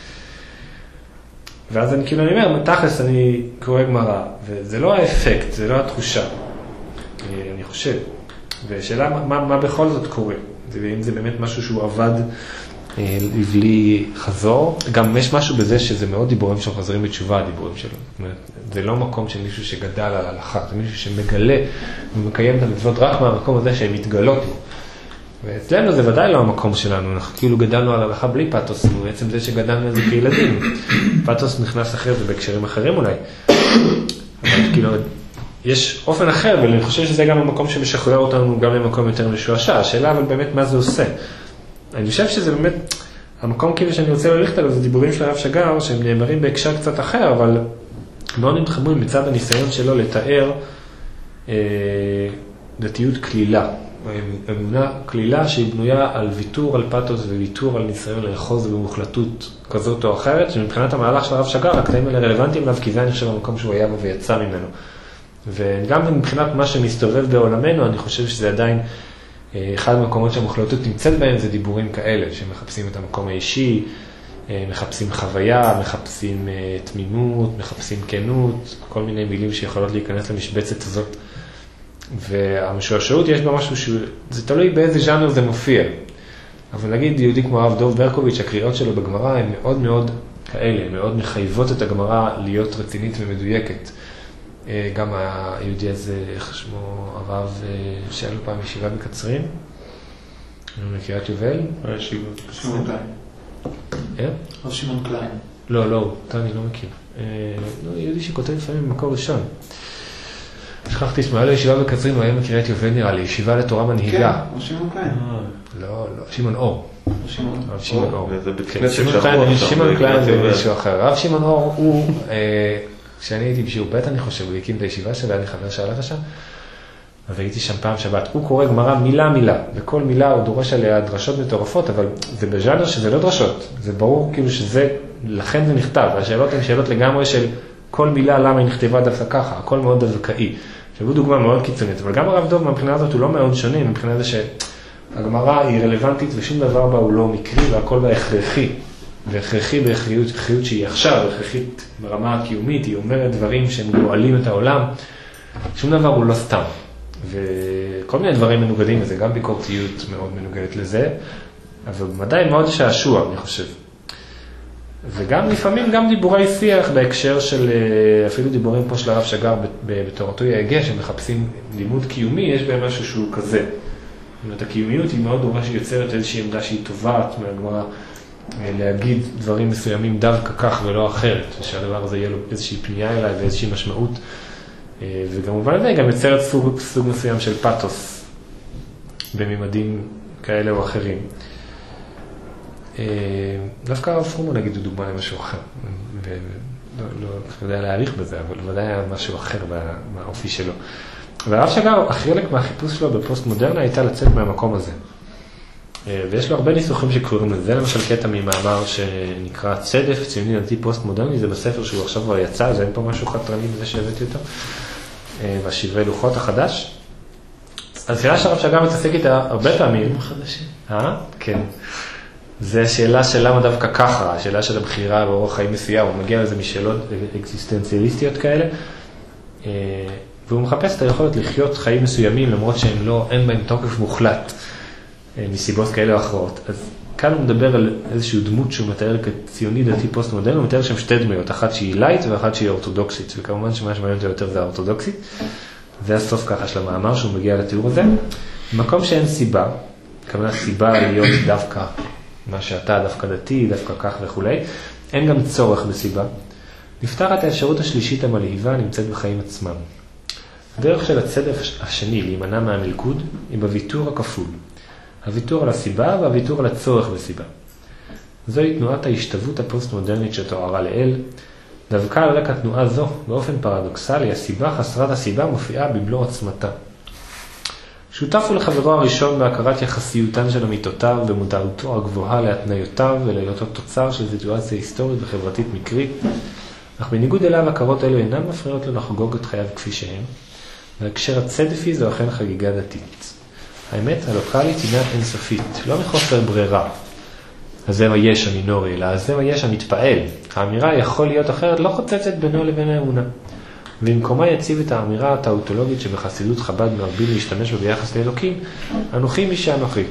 A: ואז אני כאילו, אני אומר, תכלס אני קורא גמרא, וזה לא האפקט, זה לא התחושה, אני חושב. ושאלה, מה בכל זאת קורה? ואם זה באמת משהו שהוא עבד בלי חזור, גם יש משהו בזה שזה מאוד דיבורים שחוזרים בתשובה, הדיבורים שלו. זאת אומרת, זה לא מקום של מישהו שגדל על ההלכה, זה מישהו שמגלה ומקיים את המצוות רק מהמקום הזה שהן מתגלות בו. ואצלנו זה ודאי לא המקום שלנו, אנחנו כאילו גדלנו על ההלכה בלי פאתוס, בעצם זה שגדלנו על זה כילדים. פאתוס נכנס אחר ובהקשרים אחרים אולי. אבל כאילו, יש אופן אחר, ואני חושב שזה גם המקום שמשחרר אותנו גם למקום יותר משועשע. השאלה אבל באמת מה זה עושה. אני חושב שזה באמת, המקום כאילו שאני רוצה ללכת עליו, זה דיבורים של הרב שגר, שהם נאמרים בהקשר קצת אחר, אבל מאוד מתחברים מצד הניסיון שלו לתאר דתיות כלילה. אמונה כלילה שהיא בנויה על ויתור על פאתוס וויתור על ניסיון לאחוז במוחלטות כזאת או אחרת, שמבחינת המהלך של הרב שגר, הקטעים האלה רלוונטיים אליו, כי זה אני חושב המקום שהוא היה בו ויצא ממנו. וגם מבחינת מה שמסתובב בעולמנו, אני חושב שזה עדיין אחד המקומות שהמוחלטות נמצאת בהם, זה דיבורים כאלה, שמחפשים את המקום האישי, מחפשים חוויה, מחפשים תמימות, מחפשים כנות, כל מיני מילים שיכולות להיכנס למשבצת הזאת. והמשועשעות יש בה משהו זה תלוי באיזה ז'אנר זה מופיע. אבל נגיד יהודי כמו הרב דוב ברקוביץ', הקריאות שלו בגמרא הן מאוד מאוד כאלה, הן מאוד מחייבות את הגמרא להיות רצינית ומדויקת. גם היהודי הזה, איך שמו, הרב שהיה לו פעם ישיבה בקצרין, מקריית יובל.
D: שמעון קליין. הרב שמעון קליין.
A: לא, אני לא מכיר. יהודי שכותב לפעמים במקור ראשון. שכחתי, היה לו ישיבה בקצרין, הוא היה מקריית יובל נראה לי, ישיבה לתורה מנהיגה.
D: כן, שמעון קליין.
A: לא, שמעון אור. שמעון אור.
B: שמעון
A: קליין זה מישהו אחר. הרב שמעון אור הוא, כשאני הייתי בשיעור ב' אני חושב, הוא הקים את הישיבה שלה, אני חבר שהלך שם, אז הייתי שם פעם שבת. הוא קורא גמרא מילה, וכל מילה הוא דורש עליה דרשות מטורפות, אבל זה בז'אנר שזה לא דרשות. זה ברור כאילו שזה, לכן זה נכתב. השאלות הן שאלות לגמרי של כל מילה, למה היא נכתבה דווקא ככה, הכל מאוד דווקאי. שבו דוגמה מאוד קיצונית, אבל גם הרב דוב מהבחינה הזאת הוא לא מאוד שונה, מבחינה זה שהגמרא היא רלוונטית ושום דבר בה הוא לא מקרי, והכל בה הכרחי. והכרחי בהכרחיות שהיא עכשיו, הכרחית ברמה הקיומית, היא אומרת דברים שהם גואלים את העולם. שום דבר הוא לא סתם. וכל מיני דברים מנוגדים לזה, גם ביקורתיות מאוד מנוגדת לזה, אבל עדיין מאוד שעשוע, אני חושב. וגם לפעמים גם דיבורי שיח בהקשר של, אפילו דיבורים פה של הרב שגר בתורתו יהגה, שמחפשים לימוד קיומי, יש בהם משהו שהוא כזה. זאת אומרת, הקיומיות היא מאוד דומה שיוצרת איזושהי עמדה שהיא טובעת מהגמרא, להגיד דברים מסוימים דווקא כך ולא אחרת, ושהדבר הזה יהיה לו איזושהי פנייה אליי ואיזושהי משמעות. וכמובן הזה גם יוצרת סוג מסוים של פאטוס בממדים כאלה או אחרים. דווקא הרב פרומו נגיד הוא דוגמה למשהו אחר, ולא יודע להעריך בזה, אבל ודאי היה משהו אחר באופי שלו. והרב שגר, החלק מהחיפוש שלו בפוסט מודרנה הייתה לצאת מהמקום הזה. ויש לו הרבה ניסוחים שקוראים לזה, למשל קטע ממאמר שנקרא צדף, ציוני נדתי פוסט מודרני, זה בספר שהוא עכשיו כבר יצא, אז אין פה משהו חתרני בזה שהבאתי אותו, והשברי לוחות החדש. אז שאלה שהרב שגר מתעסק איתה הרבה פעמים.
C: החדשים.
A: כן. זה שאלה של למה דווקא ככה, השאלה של הבחירה באורח חיים מסוים, הוא מגיע לזה משאלות אקזיסטנציאליסטיות כאלה, והוא מחפש את היכולת לחיות חיים מסוימים, למרות שהם לא, אין בהם תוקף מוחלט, מסיבות כאלה או אחרות. אז כאן הוא מדבר על איזושהי דמות שהוא מתאר כציוני דתי פוסט מודרני, הוא מתאר שם שתי דמויות, אחת שהיא לייט ואחת שהיא אורתודוקסית, וכמובן שמה שמעניין יותר זה האורתודוקסית. זה הסוף ככה של המאמר שהוא מגיע לתיאור הזה. במקום שאין סיבה, כמובן סיבה להיות דווקא מה שאתה, דווקא דתי, דווקא כך וכו', אין גם צורך בסיבה. נפתחת האפשרות השלישית המלהיבה נמצאת בחיים עצמם. הדרך של הצדף השני להימנע מהמלכוד היא בוויתור הכפול. הוויתור על הסיבה והוויתור על הצורך בסיבה. זוהי תנועת ההשתוות הפוסט-מודרנית שתוארה לאל. דווקא על רקע תנועה זו, באופן פרדוקסלי, הסיבה חסרת הסיבה מופיעה במלוא עצמתה. שותף הוא לחברו הראשון בהכרת יחסיותן של אמיתותיו ומודעותו הגבוהה להתניותיו ולהיותו תוצר של סיטואציה היסטורית וחברתית מקרית, אך בניגוד אליו הכרות אלו אינן מפריעות לו לחגוג את חייו כפי שהם, והקשר הצדפי זו אכן חגיגה דתית. האמת הלוקלית הינה אינסופית, לא מחוסר ברירה. הזרם היש המינורי, אלא הזרם היש המתפעל. האמירה יכול להיות אחרת לא חוצצת בינו לבין האמונה. במקומה יציב את האמירה הטאוטולוגית שבחסידות חב"ד מרבים להשתמש בה ביחס לאלוקים, אנוכי מי שאנוכי.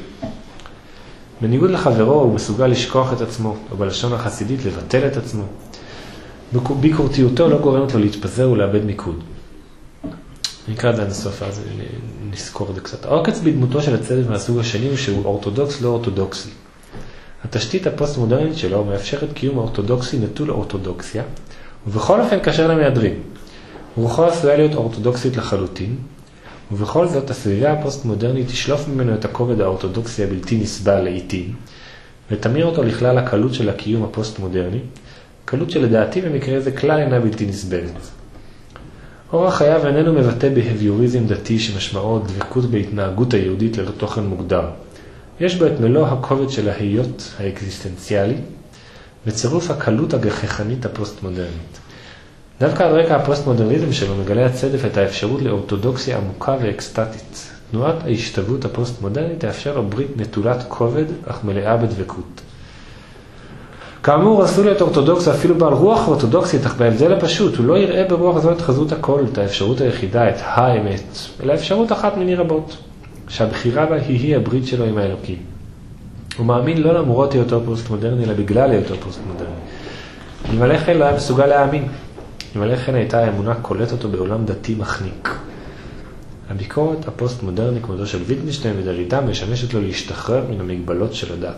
A: בניגוד לחברו הוא מסוגל לשכוח את עצמו, או בלשון החסידית לבטל את עצמו. ביקורתיותו לא גורמת לו להתפזר ולאבד מיקוד. נקרא את זה עד הסוף, אז נזכור את זה קצת. העוקץ בדמותו של הצדף מהסוג השני הוא שהוא אורתודוקס לא אורתודוקסי. התשתית הפוסט-מודרנית שלו מאפשרת קיום אורתודוקסי נטול אורתודוקסיה, ובכל אופן קשר למהדרין. רוחו עשויה להיות אורתודוקסית לחלוטין, ובכל זאת הסביבה הפוסט-מודרנית תשלוף ממנו את הכובד האורתודוקסי הבלתי נסבל לעיתים, ותמיר אותו לכלל הקלות של הקיום הפוסט-מודרני, קלות שלדעתי במקרה זה כלל אינה בלתי נסבלת. אורח חייו איננו מבטא בהביוריזם דתי שמשמעו דבקות בהתנהגות היהודית ללא תוכן מוגדר. יש בו את מלוא הכובד של ההיות האקזיסטנציאלי, וצירוף הקלות הגחכנית הפוסט-מודרנית. דווקא על רקע הפוסט-מודרניזם שלו מגלה הצדף את האפשרות לאורתודוקסיה עמוקה ואקסטטית. תנועת ההשתוות הפוסט-מודרנית תאפשר לו ברית נטולת כובד, אך מלאה בדבקות. כאמור, עשו לו את אורתודוקסיה אפילו בעל רוח אורתודוקסית, אך בהבדל הפשוט, הוא לא יראה ברוח זו את חזות הכל, את האפשרות היחידה, את האמת, אלא אפשרות אחת מני רבות, שהבחירה בה היא הברית שלו עם האלוקים. הוא מאמין לא למרות היותו פוסט-מודרני, אלא בגלל היותו פוסט-מודרני. אלמלא כן לא היה מסוגל להאמין. אלמלא כן הייתה האמונה קולט אותו בעולם דתי מחניק. הביקורת הפוסט-מודרני כמותו של ויטנשטיין ודרידה משמשת לו להשתחרר מן המגבלות של הדת.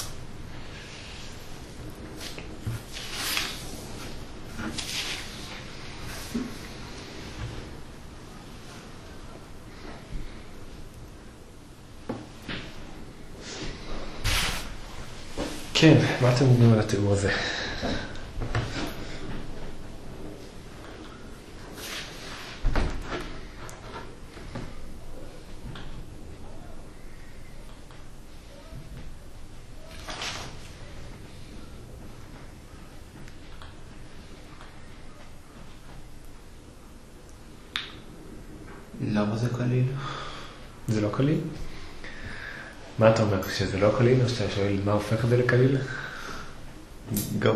A: כן, מה אתם אומרים על התיאור הזה?
D: למה זה קליל?
A: זה לא קליל? מה אתה אומר? שזה לא קליל או שאתה שואל מה הופך את זה לקליל?
B: גם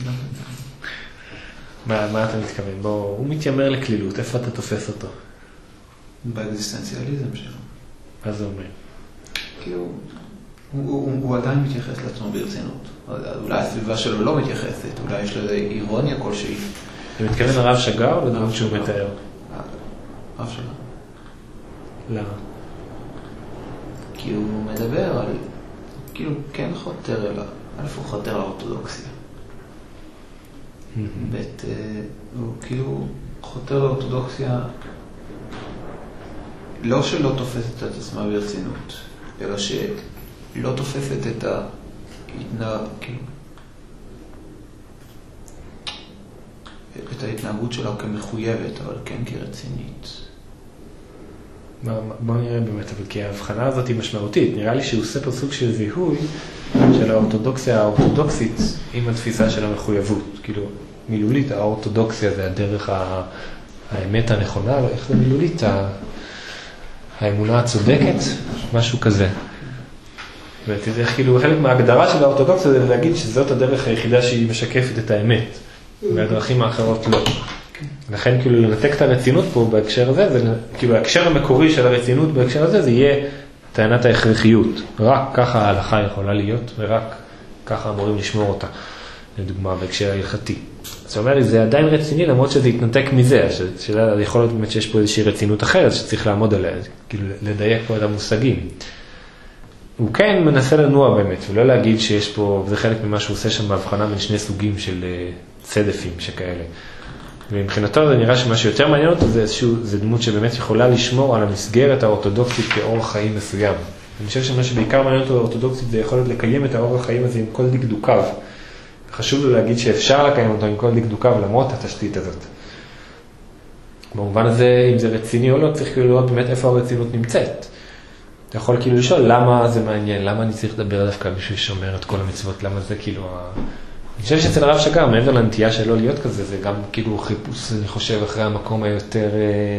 A: מה אתה מתכוון? בוא, הוא מתיימר לקלילות, איפה אתה תופס אותו?
D: באקזיסטנציאליזם שלו.
A: מה זה אומר?
D: כאילו, הוא עדיין מתייחס לעצמו ברצינות. אולי הסביבה שלו לא מתייחסת, אולי יש לו אירוניה כלשהי.
A: אתה מתכוון הרב שגר או לדברים שהוא מתאר?
D: הרב שגר.
A: למה?
D: כי הוא מדבר על, כאילו, כן חותר אליו. א' הוא חותר לאורתודוקסיה. ב' הוא כאילו חותר לאורתודוקסיה לא שלא תופסת את עצמה ברצינות, אלא שלא תופסת את ההתנהגות שלה כמחויבת, אבל כן כרצינית.
A: בוא נראה באמת, אבל כי ההבחנה הזאת היא משמעותית. נראה לי שהוא עושה פה סוג של זיהוי של האורתודוקסיה האורתודוקסית עם התפיסה של המחויבות. כאילו, מילולית, האורתודוקסיה זה הדרך האמת הנכונה, אבל איך זה מילולית? האמונה הצודקת? משהו כזה. ותראה, כאילו, חלק מההגדרה של האורתודוקסיה זה להגיד שזאת הדרך היחידה שהיא משקפת את האמת, והדרכים האחרות לא. לכן כאילו לנתק את הרצינות פה בהקשר הזה, זה, כאילו ההקשר המקורי של הרצינות בהקשר הזה, זה יהיה טענת ההכרחיות. רק ככה ההלכה יכולה להיות, ורק ככה אמורים לשמור אותה, לדוגמה בהקשר ההלכתי. זאת אומרת, זה עדיין רציני, למרות שזה יתנתק מזה, שיכול להיות באמת שיש פה איזושהי רצינות אחרת, שצריך לעמוד עליה, כאילו לדייק פה את המושגים. הוא כן מנסה לנוע באמת, ולא להגיד שיש פה, וזה חלק ממה שהוא עושה שם בהבחנה בין שני סוגים של צדפים שכאלה. ומבחינתו זה נראה שמה שיותר מעניין אותו זה דמות שבאמת יכולה לשמור על המסגרת האורתודוקסית כאורח חיים מסוים. אני חושב שמה שבעיקר מעניין אותו האורתודוקסית זה יכולת לקיים את האורח חיים הזה עם כל דקדוקיו. חשוב לו להגיד שאפשר לקיים אותו עם כל דקדוקיו למרות התשתית הזאת. במובן הזה, אם זה רציני או לא, צריך כאילו לראות באמת איפה הרצינות נמצאת. אתה יכול כאילו לשאול למה זה מעניין, למה אני צריך לדבר דווקא בשביל שומר את כל המצוות, למה זה כאילו אני חושב שאצל הרב שגר, מעבר לנטייה שלו להיות כזה, זה גם כאילו חיפוש, אני חושב, אחרי המקום היותר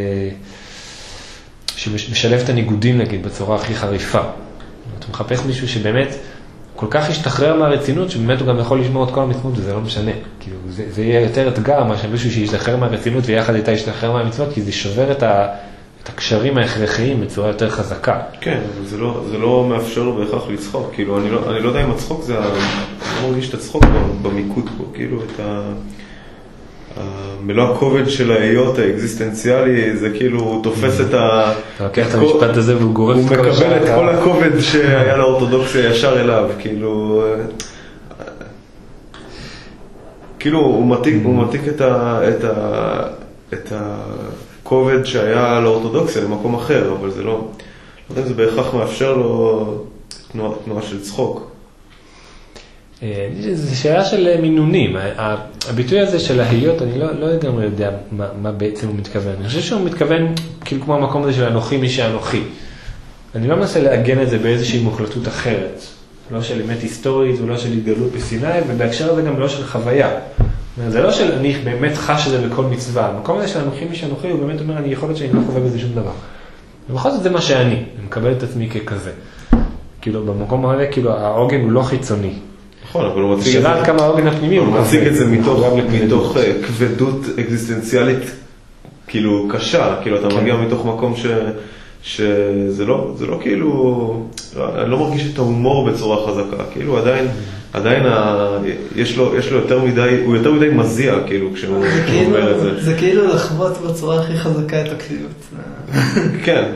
A: שמשלב את הניגודים, נגיד, בצורה הכי חריפה. אתה מחפש מישהו שבאמת כל כך ישתחרר מהרצינות, שבאמת הוא גם יכול לשמור את כל המצוות, וזה לא משנה. כאילו, זה יהיה יותר אתגר, מה שמישהו שישתחרר מהרצינות, ויחד איתה ישתחרר מהמצוות, כי זה שובר את הקשרים ההכרחיים בצורה יותר חזקה.
B: כן, אבל זה לא מאפשר לו בהכרח לצחוק. כאילו, אני לא יודע אם הצחוק זה, אני לא מרגיש את הצחוק במיקוד פה. כאילו, את מלוא הכובד של ההיות האקזיסטנציאלי, זה כאילו, הוא תופס את ה...
A: אתה לוקח את המשפט הזה והוא גורף...
B: הוא מקבל את כל הכובד שהיה לאורתודוקסיה ישר אליו. כאילו, הוא מתיק את הכובד שהיה לאורתודוקסיה למקום אחר, אבל זה לא יודע אם זה בהכרח מאפשר לו תנועה של צחוק.
A: זה שאלה של מינונים. הביטוי הזה של ההיות, אני לא גם יודע מה בעצם הוא מתכוון. אני חושב שהוא מתכוון כאילו כמו המקום הזה של אנוכי מי שאנוכי. אני לא מנסה להגן את זה באיזושהי מוחלטות אחרת. לא של אמת היסטורית ולא של התגלות בסיני, ובהקשר הזה גם לא של חוויה. זה לא של אני באמת חש את זה בכל מצווה. המקום הזה של אנוכי מי שאנוכי הוא באמת אומר אני יכול להיות שאני לא חווה בזה שום דבר. ובכל זאת זה מה שאני מקבל את עצמי ככזה. כאילו במקום הזה כאילו העוגן הוא לא חיצוני.
B: נכון, אבל הוא מציג את
A: שאלה עד כמה העוגן הפנימי
B: הוא מציג את זה מתוך כבדות אקזיסטנציאלית כאילו קשה, כאילו אתה מגיע מתוך מקום שזה לא כאילו, אני לא מרגיש את ההומור בצורה חזקה, כאילו עדיין יש לו יותר מדי, הוא יותר מדי מזיע כאילו כשהוא אומר את זה.
C: זה כאילו לחוות בצורה הכי חזקה את הכלילות.
B: כן.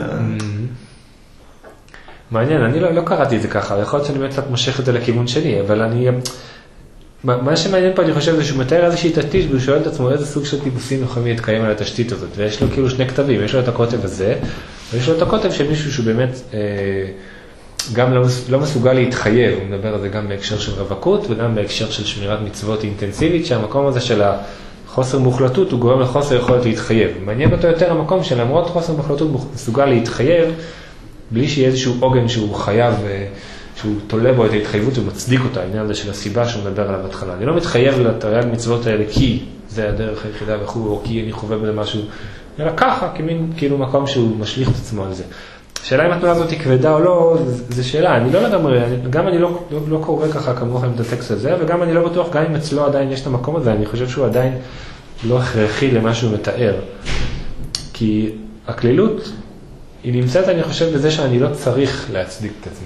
A: מעניין, אני לא קראתי את זה ככה, יכול להיות שאני באמת קצת מושך את זה לכיוון שלי, אבל מה שמעניין פה אני חושב זה שהוא מתאר איזושהי תשתית והוא שואל את עצמו איזה סוג של טיפוסים יכולים להתקיים על התשתית הזאת, ויש לו כאילו שני כתבים, יש לו את הכותב הזה, ויש לו את הכותב של מישהו שהוא באמת גם לא מסוגל להתחייב, הוא מדבר על זה גם בהקשר של רווקות וגם בהקשר של שמירת מצוות אינטנסיבית, שהמקום הזה של החוסר מוחלטות הוא גורם לחוסר יכולת להתחייב. מעניין אותו יותר המקום שלמרות חוסר מוחלטות מסוגל להתחייב, בלי שיהיה איזשהו עוגן שהוא חייב, שהוא תולה בו את ההתחייבות ומצדיק אותה, העניין הזה של הסיבה שהוא מדבר עליו בהתחלה. אני לא מתחייב לתרי"ג מצוות האלה כי זה הדרך היחידה וכו', או כי אני חווה בזה משהו, אלא ככה, כמין כאילו מקום שהוא משליך את עצמו על זה. השאלה אם התנועה הזאת היא כבדה או לא, זו שאלה, אני לא לגמרי, גם אני לא קורא ככה כמוכם את הטקסט הזה, וגם אני לא בטוח, גם אם אצלו עדיין יש את המקום הזה, אני חושב שהוא עדיין לא הכרחי למה שהוא מתאר. כי הכלילות היא נמצאת, אני חושב, בזה שאני לא צריך להצדיק את עצמי.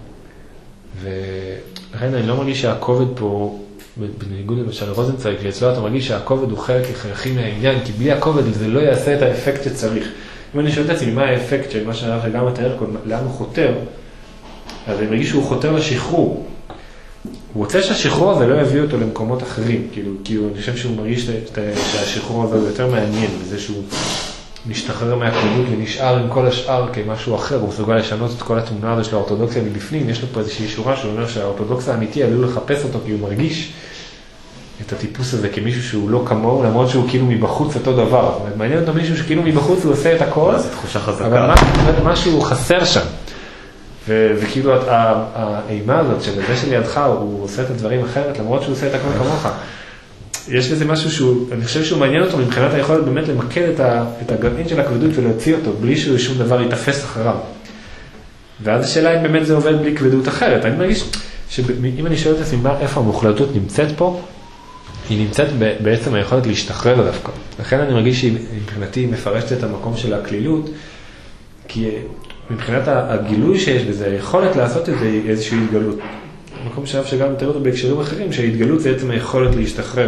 A: ולכן אני לא מרגיש שהכובד פה, בניגוד למשל רוזנצוויג, שאצלו אתה מרגיש שהכובד הוא חלק הכרחי מהעניין, כי בלי הכובד זה לא יעשה את האפקט שצריך. אם אני שואל את עצמי מה האפקט של מה שאני גם מתאר, לאן הוא חותר, אז אני מרגיש שהוא חותר לשחרור. הוא רוצה שהשחרור הזה לא יביא אותו למקומות אחרים, כי אני חושב שהוא מרגיש שהשחרור הזה הוא יותר מעניין, בזה שהוא משתחרר מהכלילות ונשאר עם כל השאר כמשהו אחר, הוא מסוגל לשנות את כל התמונה הזו של האורתודוקסיה מבפנים, יש לו פה איזושהי שורה שהוא אומר שהאורתודוקסיה האמיתי עלול לחפש אותו כי הוא מרגיש את הטיפוס הזה כמישהו שהוא לא כמוהו, למרות שהוא כאילו מבחוץ אותו דבר. מעניין אותו מישהו שכאילו מבחוץ הוא עושה את הכל, אבל משהו חסר שם. וכאילו האימה הזאת שבזה שלידך הוא עושה את הדברים אחרת, למרות שהוא עושה את הכל כמוך. יש לזה משהו שהוא, אני חושב שהוא מעניין אותו מבחינת היכולת באמת למקד את הגרעין של הכבדות ולהוציא אותו, בלי שהוא שום דבר יתפס אחריו. ואז השאלה אם באמת זה עובד בלי כבדות אחרת. אני מרגיש שאם אני שואל את עצמי איפה המוחלטות נמצאת פה, היא נמצאת בעצם היכולת להשתחרר דווקא. לכן אני מרגיש שמבחינתי מפרשת את המקום של הכלילות, כי מבחינת הגילוי שיש בזה, היכולת לעשות את זה היא איזושהי התגלות. מקום שגם מתאר אותו בהקשרים אחרים, שההתגלות זה בעצם היכולת להשתחרר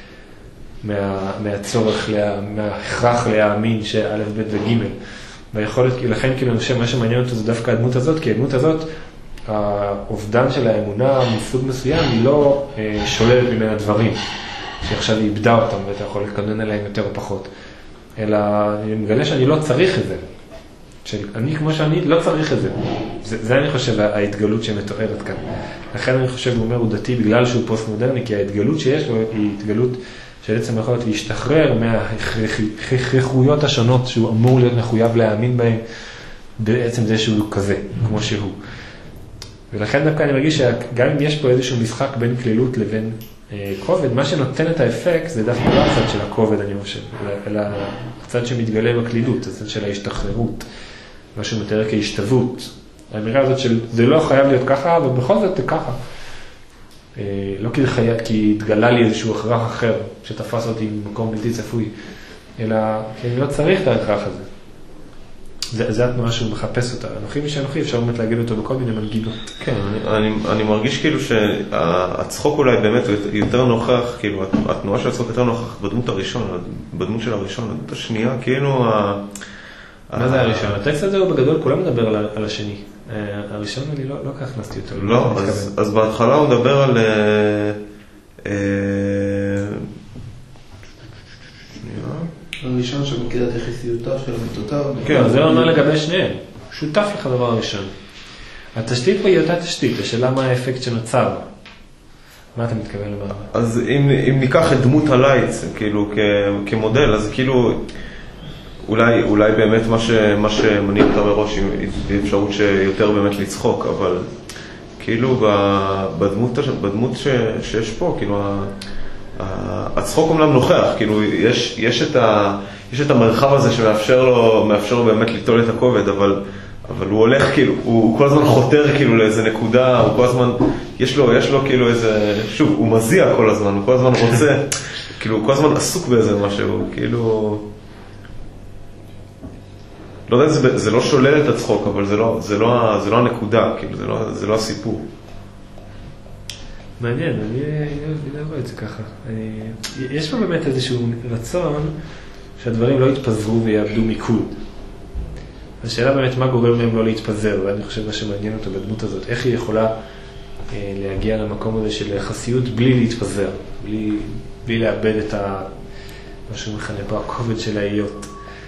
A: מהצורך, מההכרח להאמין שא' ב' וג' והיכולת, לכן כאילו אני חושב מה שמעניין אותו זה דווקא הדמות הזאת, כי הדמות הזאת, האובדן של האמונה מסוג מסוים היא לא שוללת ממנה דברים, שעכשיו היא איבדה אותם ואתה יכול להתכונן אליהם יותר או פחות, אלא אני מגלה שאני לא צריך את זה. אני כמו שאני לא צריך את זה. זה אני חושב ההתגלות שמתוארת כאן. לכן אני חושב, הוא אומר, הוא דתי בגלל שהוא פוסט-מודרני, כי ההתגלות שיש לו היא התגלות שבעצם יכולת להשתחרר מההכרחויות השונות שהוא אמור להיות מחויב להאמין בהן, בעצם זה שהוא כזה, כמו שהוא. ולכן דווקא אני מרגיש שגם אם יש פה איזשהו משחק בין כלילות לבין כובד, מה שנותן את האפקט זה דווקא לא הצד של הכובד, אני חושב, אלא הצד שמתגלה בכלילות, הצד של ההשתחררות, מה שמתאר כהשתוות. האמירה הזאת של זה לא חייב להיות ככה, ובכל זאת זה ככה. לא כי התגלה לי איזשהו הכרח אחר, שתפס אותי במקום בלתי צפוי, אלא כי אני לא צריך את ההכרח הזה. זה התנועה שהוא מחפש אותה. אנוכי מי שאנוכי, אפשר באמת להגיד אותו בכל מיני מנגינות.
B: כן, אני מרגיש כאילו שהצחוק אולי באמת יותר נוכח, כאילו התנועה של הצחוק יותר נוכח בדמות הראשון, בדמות של הראשון, בדמות השנייה, כאילו
A: מה זה הראשון? הטקסט הזה הוא בגדול, כולם מדבר על השני. הראשון אני לא כך הכנסתי אותו.
B: לא, אז בהתחלה הוא מדבר על
D: הראשון שמכיר את יחסיותיו של אמיתותיו.
A: כן, זה אומר לגבי שניהם. שותף לך דבר הראשון. התשתית פה היא אותה תשתית, השאלה מה האפקט שנוצר. מה אתה מתכוון לומר?
B: אז אם ניקח את דמות הלייץ, כאילו, כמודל, אז כאילו, אולי באמת מה שמניע אותה מראש היא אפשרות שיותר באמת לצחוק, אבל כאילו בדמות שיש פה, כאילו, הצחוק אומנם נוכח, כאילו יש את המרחב הזה שמאפשר לו באמת ליטול את הכובד, אבל הוא הולך כאילו, הוא כל הזמן חותר כאילו לאיזה נקודה, הוא כל הזמן, יש לו כאילו איזה, שוב, הוא מזיע כל הזמן, הוא כל הזמן רוצה, כאילו הוא כל הזמן עסוק באיזה משהו, כאילו, לא יודע, זה לא שולל את הצחוק, אבל זה לא הנקודה, כאילו, זה לא הסיפור.
A: מעניין, אני לא רואה את זה ככה. יש פה באמת איזשהו רצון שהדברים לא יתפזרו ויעבדו מיקוד. השאלה באמת מה גורם להם לא להתפזר, ואני חושב מה שמעניין אותו בדמות הזאת, איך היא יכולה להגיע למקום הזה של יחסיות בלי להתפזר, בלי לאבד את מה שהוא מכנה פה, הכובד של האיות.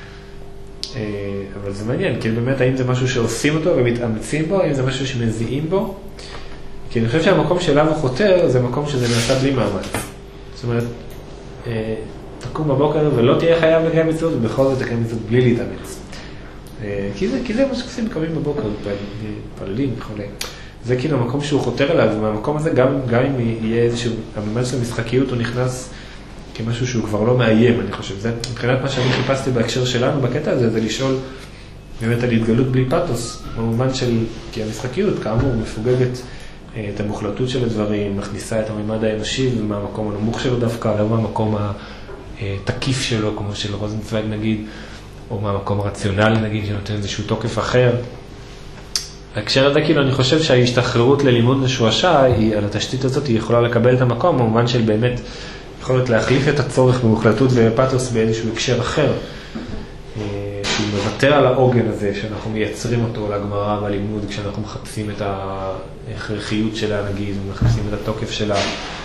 A: אבל זה מעניין, כי באמת האם זה משהו שעושים אותו ומתאמצים בו, האם זה משהו שמזיעים בו, כי אני חושב שהמקום שאליו הוא חותר זה מקום שזה נעשה בלי מאמץ. זאת אומרת, תקום בבוקר ולא תהיה חייב לקיים מצוות, ובכל זאת תקיים מצוות בלי להתאמץ. כי זה מה שעושים קמים בבוקר, פללים וכו'. זה כאילו המקום שהוא חותר אליו, ומהמקום הזה גם אם יהיה איזשהו, הממד של המשחקיות הוא נכנס כמשהו שהוא כבר לא מאיים, אני חושב. זה מבחינת מה שאני חיפשתי בהקשר שלנו בקטע הזה, זה לשאול באמת על התגלות בלי פאטוס, במובן של, כי המשחקיות כאמור מפוגגת את המוחלטות של הדברים, מכניסה את הממד האנושי ומהמקום הנמוך שלו דווקא, לא מהמקום התקיף שלו, כמו של רוזנצוויג נגיד, או מהמקום הרציונלי נגיד, שנותן איזשהו תוקף אחר. בהקשר הזה כאילו אני חושב שההשתחררות ללימוד משועשע, היא על התשתית הזאת, היא יכולה לקבל את המקום, במובן של באמת יכולת להחליף את הצורך במוחלטות ובפאטוס באיזשהו הקשר אחר, שהוא מוותר על העוגן הזה שאנחנו מייצרים אותו לגמרא והלימוד כשאנחנו מחפשים את ההכרחיות שלה נגיד, ומחפשים את התוקף שלה.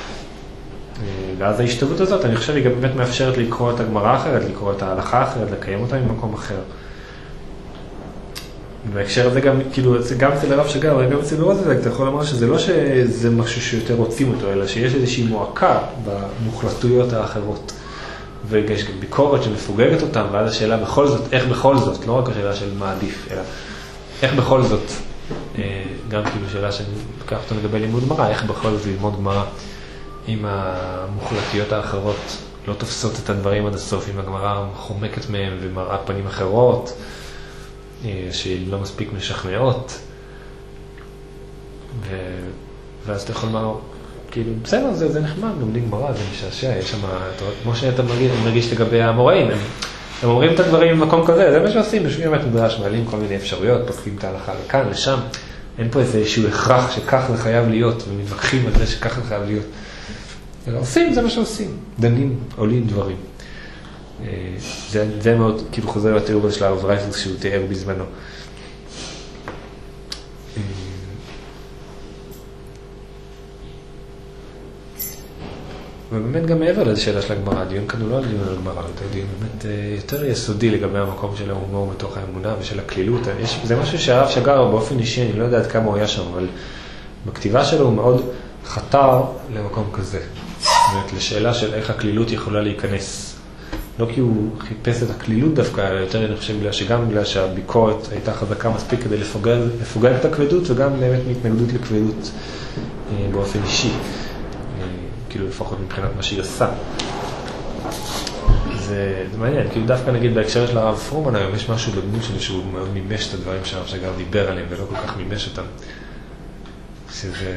A: ואז ההשתלבות הזאת, אני חושב, היא גם באמת מאפשרת לקרוא את הגמרא אחרת, לקרוא את ההלכה אחרת, לקיים אותה ממקום אחר. בהקשר הזה גם, כאילו, גם אצל הרב שגר, גם אצל רוזנצוויג, אתה יכול לומר שזה לא שזה משהו שיותר רוצים אותו, אלא שיש איזושהי מועקה במוחלטויות האחרות. ויש גם ביקורת שמפוגגת אותם, ואז השאלה בכל זאת, איך בכל זאת, לא רק השאלה של מה עדיף, אלא איך בכל זאת, גם כאילו שאלה שאני לוקח אותה לגבי לימוד גמרא, איך בכל זאת ללמוד גמרא, אם המוחלטיות האחרות לא תופסות את הדברים עד הסוף, אם הגמרא חומקת מהם ומראה פנים אחרות, שהיא לא מספיק משכנעות, ואז אתה יכול לומר, כאילו, בסדר, זה נחמד, לומדים גמרא, זה משעשע, יש שם, כמו שאתה מרגיש לגבי המוראים, הם אומרים את הדברים במקום כזה, זה מה שעושים, יושבים באמת מדרש, מעלים כל מיני אפשרויות, פוסקים את ההלכה לכאן, לשם, אין פה איזשהו הכרח שכך זה חייב להיות, ומתווכחים על זה שכך זה חייב להיות. אלא עושים, זה מה שעושים, דנים, עולים דברים. זה מאוד, כאילו חוזר לתיאור הזה של הרב רייפלס שהוא תיאר בזמנו. ובאמת גם מעבר לזה שאלה של הגמרא, הדיון כאן הוא לא על דיון על הגמרא, יותר דיון באמת יותר יסודי לגבי המקום של ההומור בתוך האמונה ושל הכלילות. זה משהו שהרב שגר באופן אישי, אני לא יודע עד כמה הוא היה שם, אבל בכתיבה שלו הוא מאוד חתר למקום כזה. זאת אומרת, לשאלה של איך הכלילות יכולה להיכנס. לא כי הוא חיפש את הכלילות דווקא, אלא יותר אני חושב שגם בגלל שהביקורת הייתה חזקה מספיק כדי לפוגג את הכבדות, וגם באמת מהתנגדות לכבדות באופן אישי. כאילו לפחות מבחינת מה שהיא עושה. זה מעניין, כאילו דווקא נגיד בהקשר של הרב פרומן היום יש משהו בדמות שלי שהוא מאוד מימש את הדברים שהרב שגר דיבר עליהם ולא כל כך מימש אותם. שזה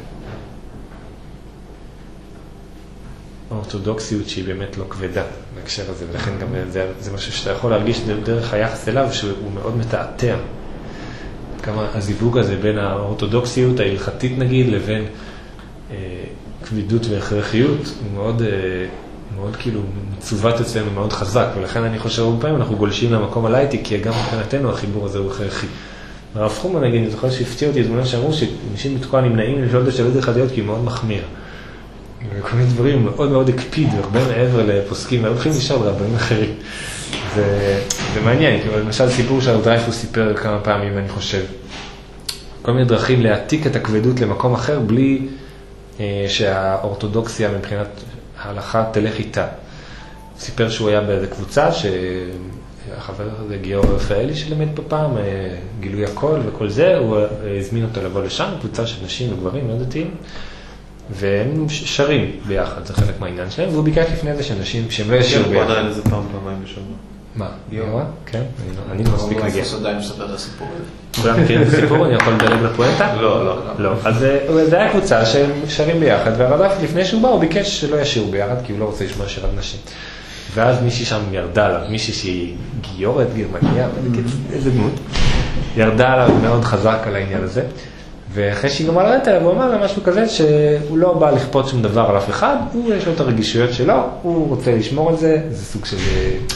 A: אורתודוקסיות שהיא באמת לא כבדה בהקשר הזה, ולכן גם זה משהו שאתה יכול להרגיש דרך היחס אליו שהוא מאוד מתעתע. כמה הזיווג הזה בין האורתודוקסיות ההלכתית נגיד לבין כבדות והכרחיות הוא מאוד כאילו מצוות אצלנו מאוד חזק, ולכן אני חושב הרבה פעמים אנחנו גולשים למקום הלייטי, כי גם מבחינתנו החיבור הזה הוא הכרחי. הרב פרומן נגיד, אני זוכר שהפתיע אותי תמונה שאמרו שאנשים בתוכה נמנעים לשאול את השאלות הלכתיות כי היא מאוד מחמיר. וכל מיני דברים מאוד מאוד הקפיד, הרבה מעבר לפוסקים, והולכים לשאול רבנים אחרים. זה מעניין, כי למשל סיפור שהרב דרייפוס סיפר כמה פעמים, אני חושב. כל מיני דרכים להעתיק את הכבדות למקום אחר בלי שהאורתודוקסיה מבחינת ההלכה תלך איתה. סיפר שהוא היה באיזו קבוצה שהחבר הזה גיאור רפאלי שלמד בפעם, גילוי הכל וכל זה, הוא הזמין אותו לבוא לשם, קבוצה של נשים וגברים, לא דתיים, והם שרים ביחד, זה חלק מהעניין שלהם, והוא ביקש לפני זה שאנשים שהם לא ישירו ביחד.
B: עדיין איזה פעמיים בשבוע.
A: מה? יורה? כן, אני לא מספיק להגיע.
D: עדיין מספר את הסיפור הזה.
A: כולם מכירים את הסיפור, אני יכול לדלג לפואנטה? לא. אז זה היה קבוצה שהם שרים ביחד, והרדף לפני שהוא בא, הוא ביקש שלא ישירו ביחד, כי הוא לא רוצה לשמוע שירת נשים. ואז מישהי שם ירדה עליו, מישהי שהיא גיורת, גרמניה, איזה דמות, ירדה עליו מאוד חזק על העניין הזה, ואחרי שהיא גמרה לרדת עליו, הוא אמר לה משהו כזה שהוא לא בא לכפות שום דבר על אף אחד, הוא יש לו את הרגישויות שלו, הוא רוצה לשמור על זה, זה סוג של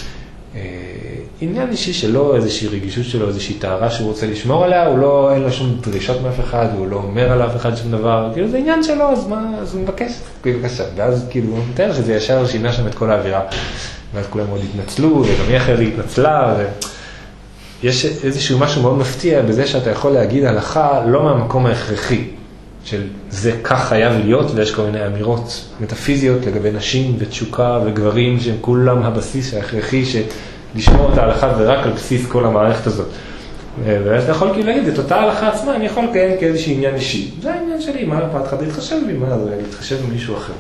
A: עניין אישי שלו, איזושהי רגישות שלו, איזושהי טהרה שהוא רוצה לשמור עליה, הוא לא, אין לו שום דרישות מאף אחד, הוא לא אומר על אף אחד שום דבר, כאילו זה עניין שלו, אז מה, אז הוא מבקש, כאילו קשה, ואז כאילו הוא מתאר שזה ישר שינה שם את כל האווירה, ואז כולם מאוד התנצלו, וגם היא אחרי התנצלה, יש איזשהו משהו מאוד מפתיע בזה שאתה יכול להגיד הלכה לא מהמקום ההכרחי, של זה כך חייב להיות, ויש כל מיני אמירות מטאפיזיות לגבי נשים ותשוקה וגברים, שהם כולם הבסיס ההכרחי לשמור את ההלכה ורק על בסיס כל המערכת הזאת. ואז אתה יכול כאילו להגיד, את אותה ההלכה עצמה אני יכול לקיים כאיזושהי עניין אישי. זה העניין שלי, מה לפעתך להתחשב בי, מה זה להתחשב במישהו אחר.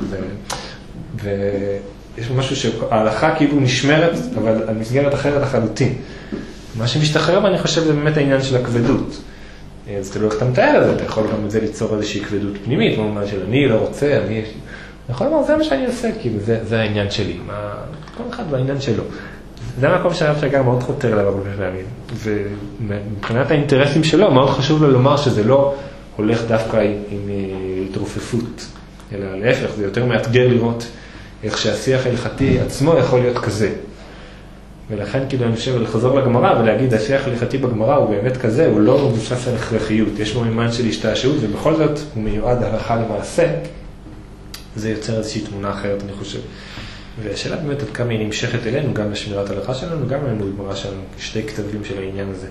A: ויש משהו שההלכה כאילו נשמרת, אבל על מסגרת אחרת לחלוטין. מה שמשתחרר, אני חושב, זה באמת העניין של הכבדות. אז תלוי איך אתה מתאר את זה, אתה יכול גם את זה ליצור איזושהי כבדות פנימית, במובן של אני לא רוצה, אני יכול לומר, זה מה שאני עושה, כאילו, זה העניין שלי. כל אחד בעניין שלו. זה המקום שהרב שג"ר מאוד חותר אליו הרבה פעמים, ומבחינת האינטרסים שלו מאוד חשוב לו לומר שזה לא הולך דווקא עם התרופפות, אלא להפך, זה יותר מאתגר לראות איך שהשיח ההלכתי עצמו יכול להיות כזה. ולכן כאילו אני חושב לחזור לגמרא ולהגיד, השיח ההלכתי בגמרא הוא באמת כזה, הוא לא מבוסס על הכרחיות, יש בו מימן של השתעשעות, ובכל זאת הוא מיועד הלכה למעשה, זה יוצר איזושהי תמונה אחרת אני חושב. והשאלה באמת עד כמה היא נמשכת אלינו, גם לשמירת ההלכה שלנו, גם ללימוד גמרא שלנו, שתי כתבים של העניין הזה.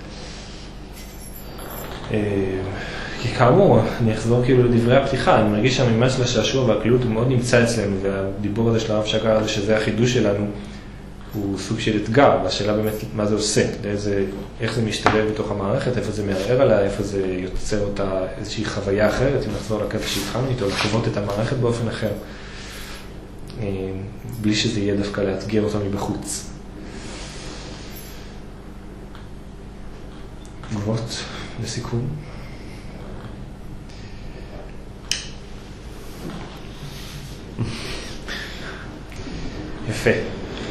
A: כי כאמור, אני אחזור כאילו לדברי הפתיחה, אני מרגיש שהמימד של השעשוע והקלילות הוא מאוד נמצא אצלנו, והדיבור הזה של הרב שג"ר הזה, שזה החידוש שלנו, הוא סוג של אתגר, והשאלה באמת מה זה עושה, איך זה משתלב בתוך המערכת, איפה זה מערער עליה, איפה זה יוצר אותה איזושהי חוויה אחרת, אם נחזור לקטע שהתחלנו איתו, לחוות את המערכת באופן אחר. בלי שזה יהיה דווקא לאתגר אותה מבחוץ. תגובות לסיכום. יפה.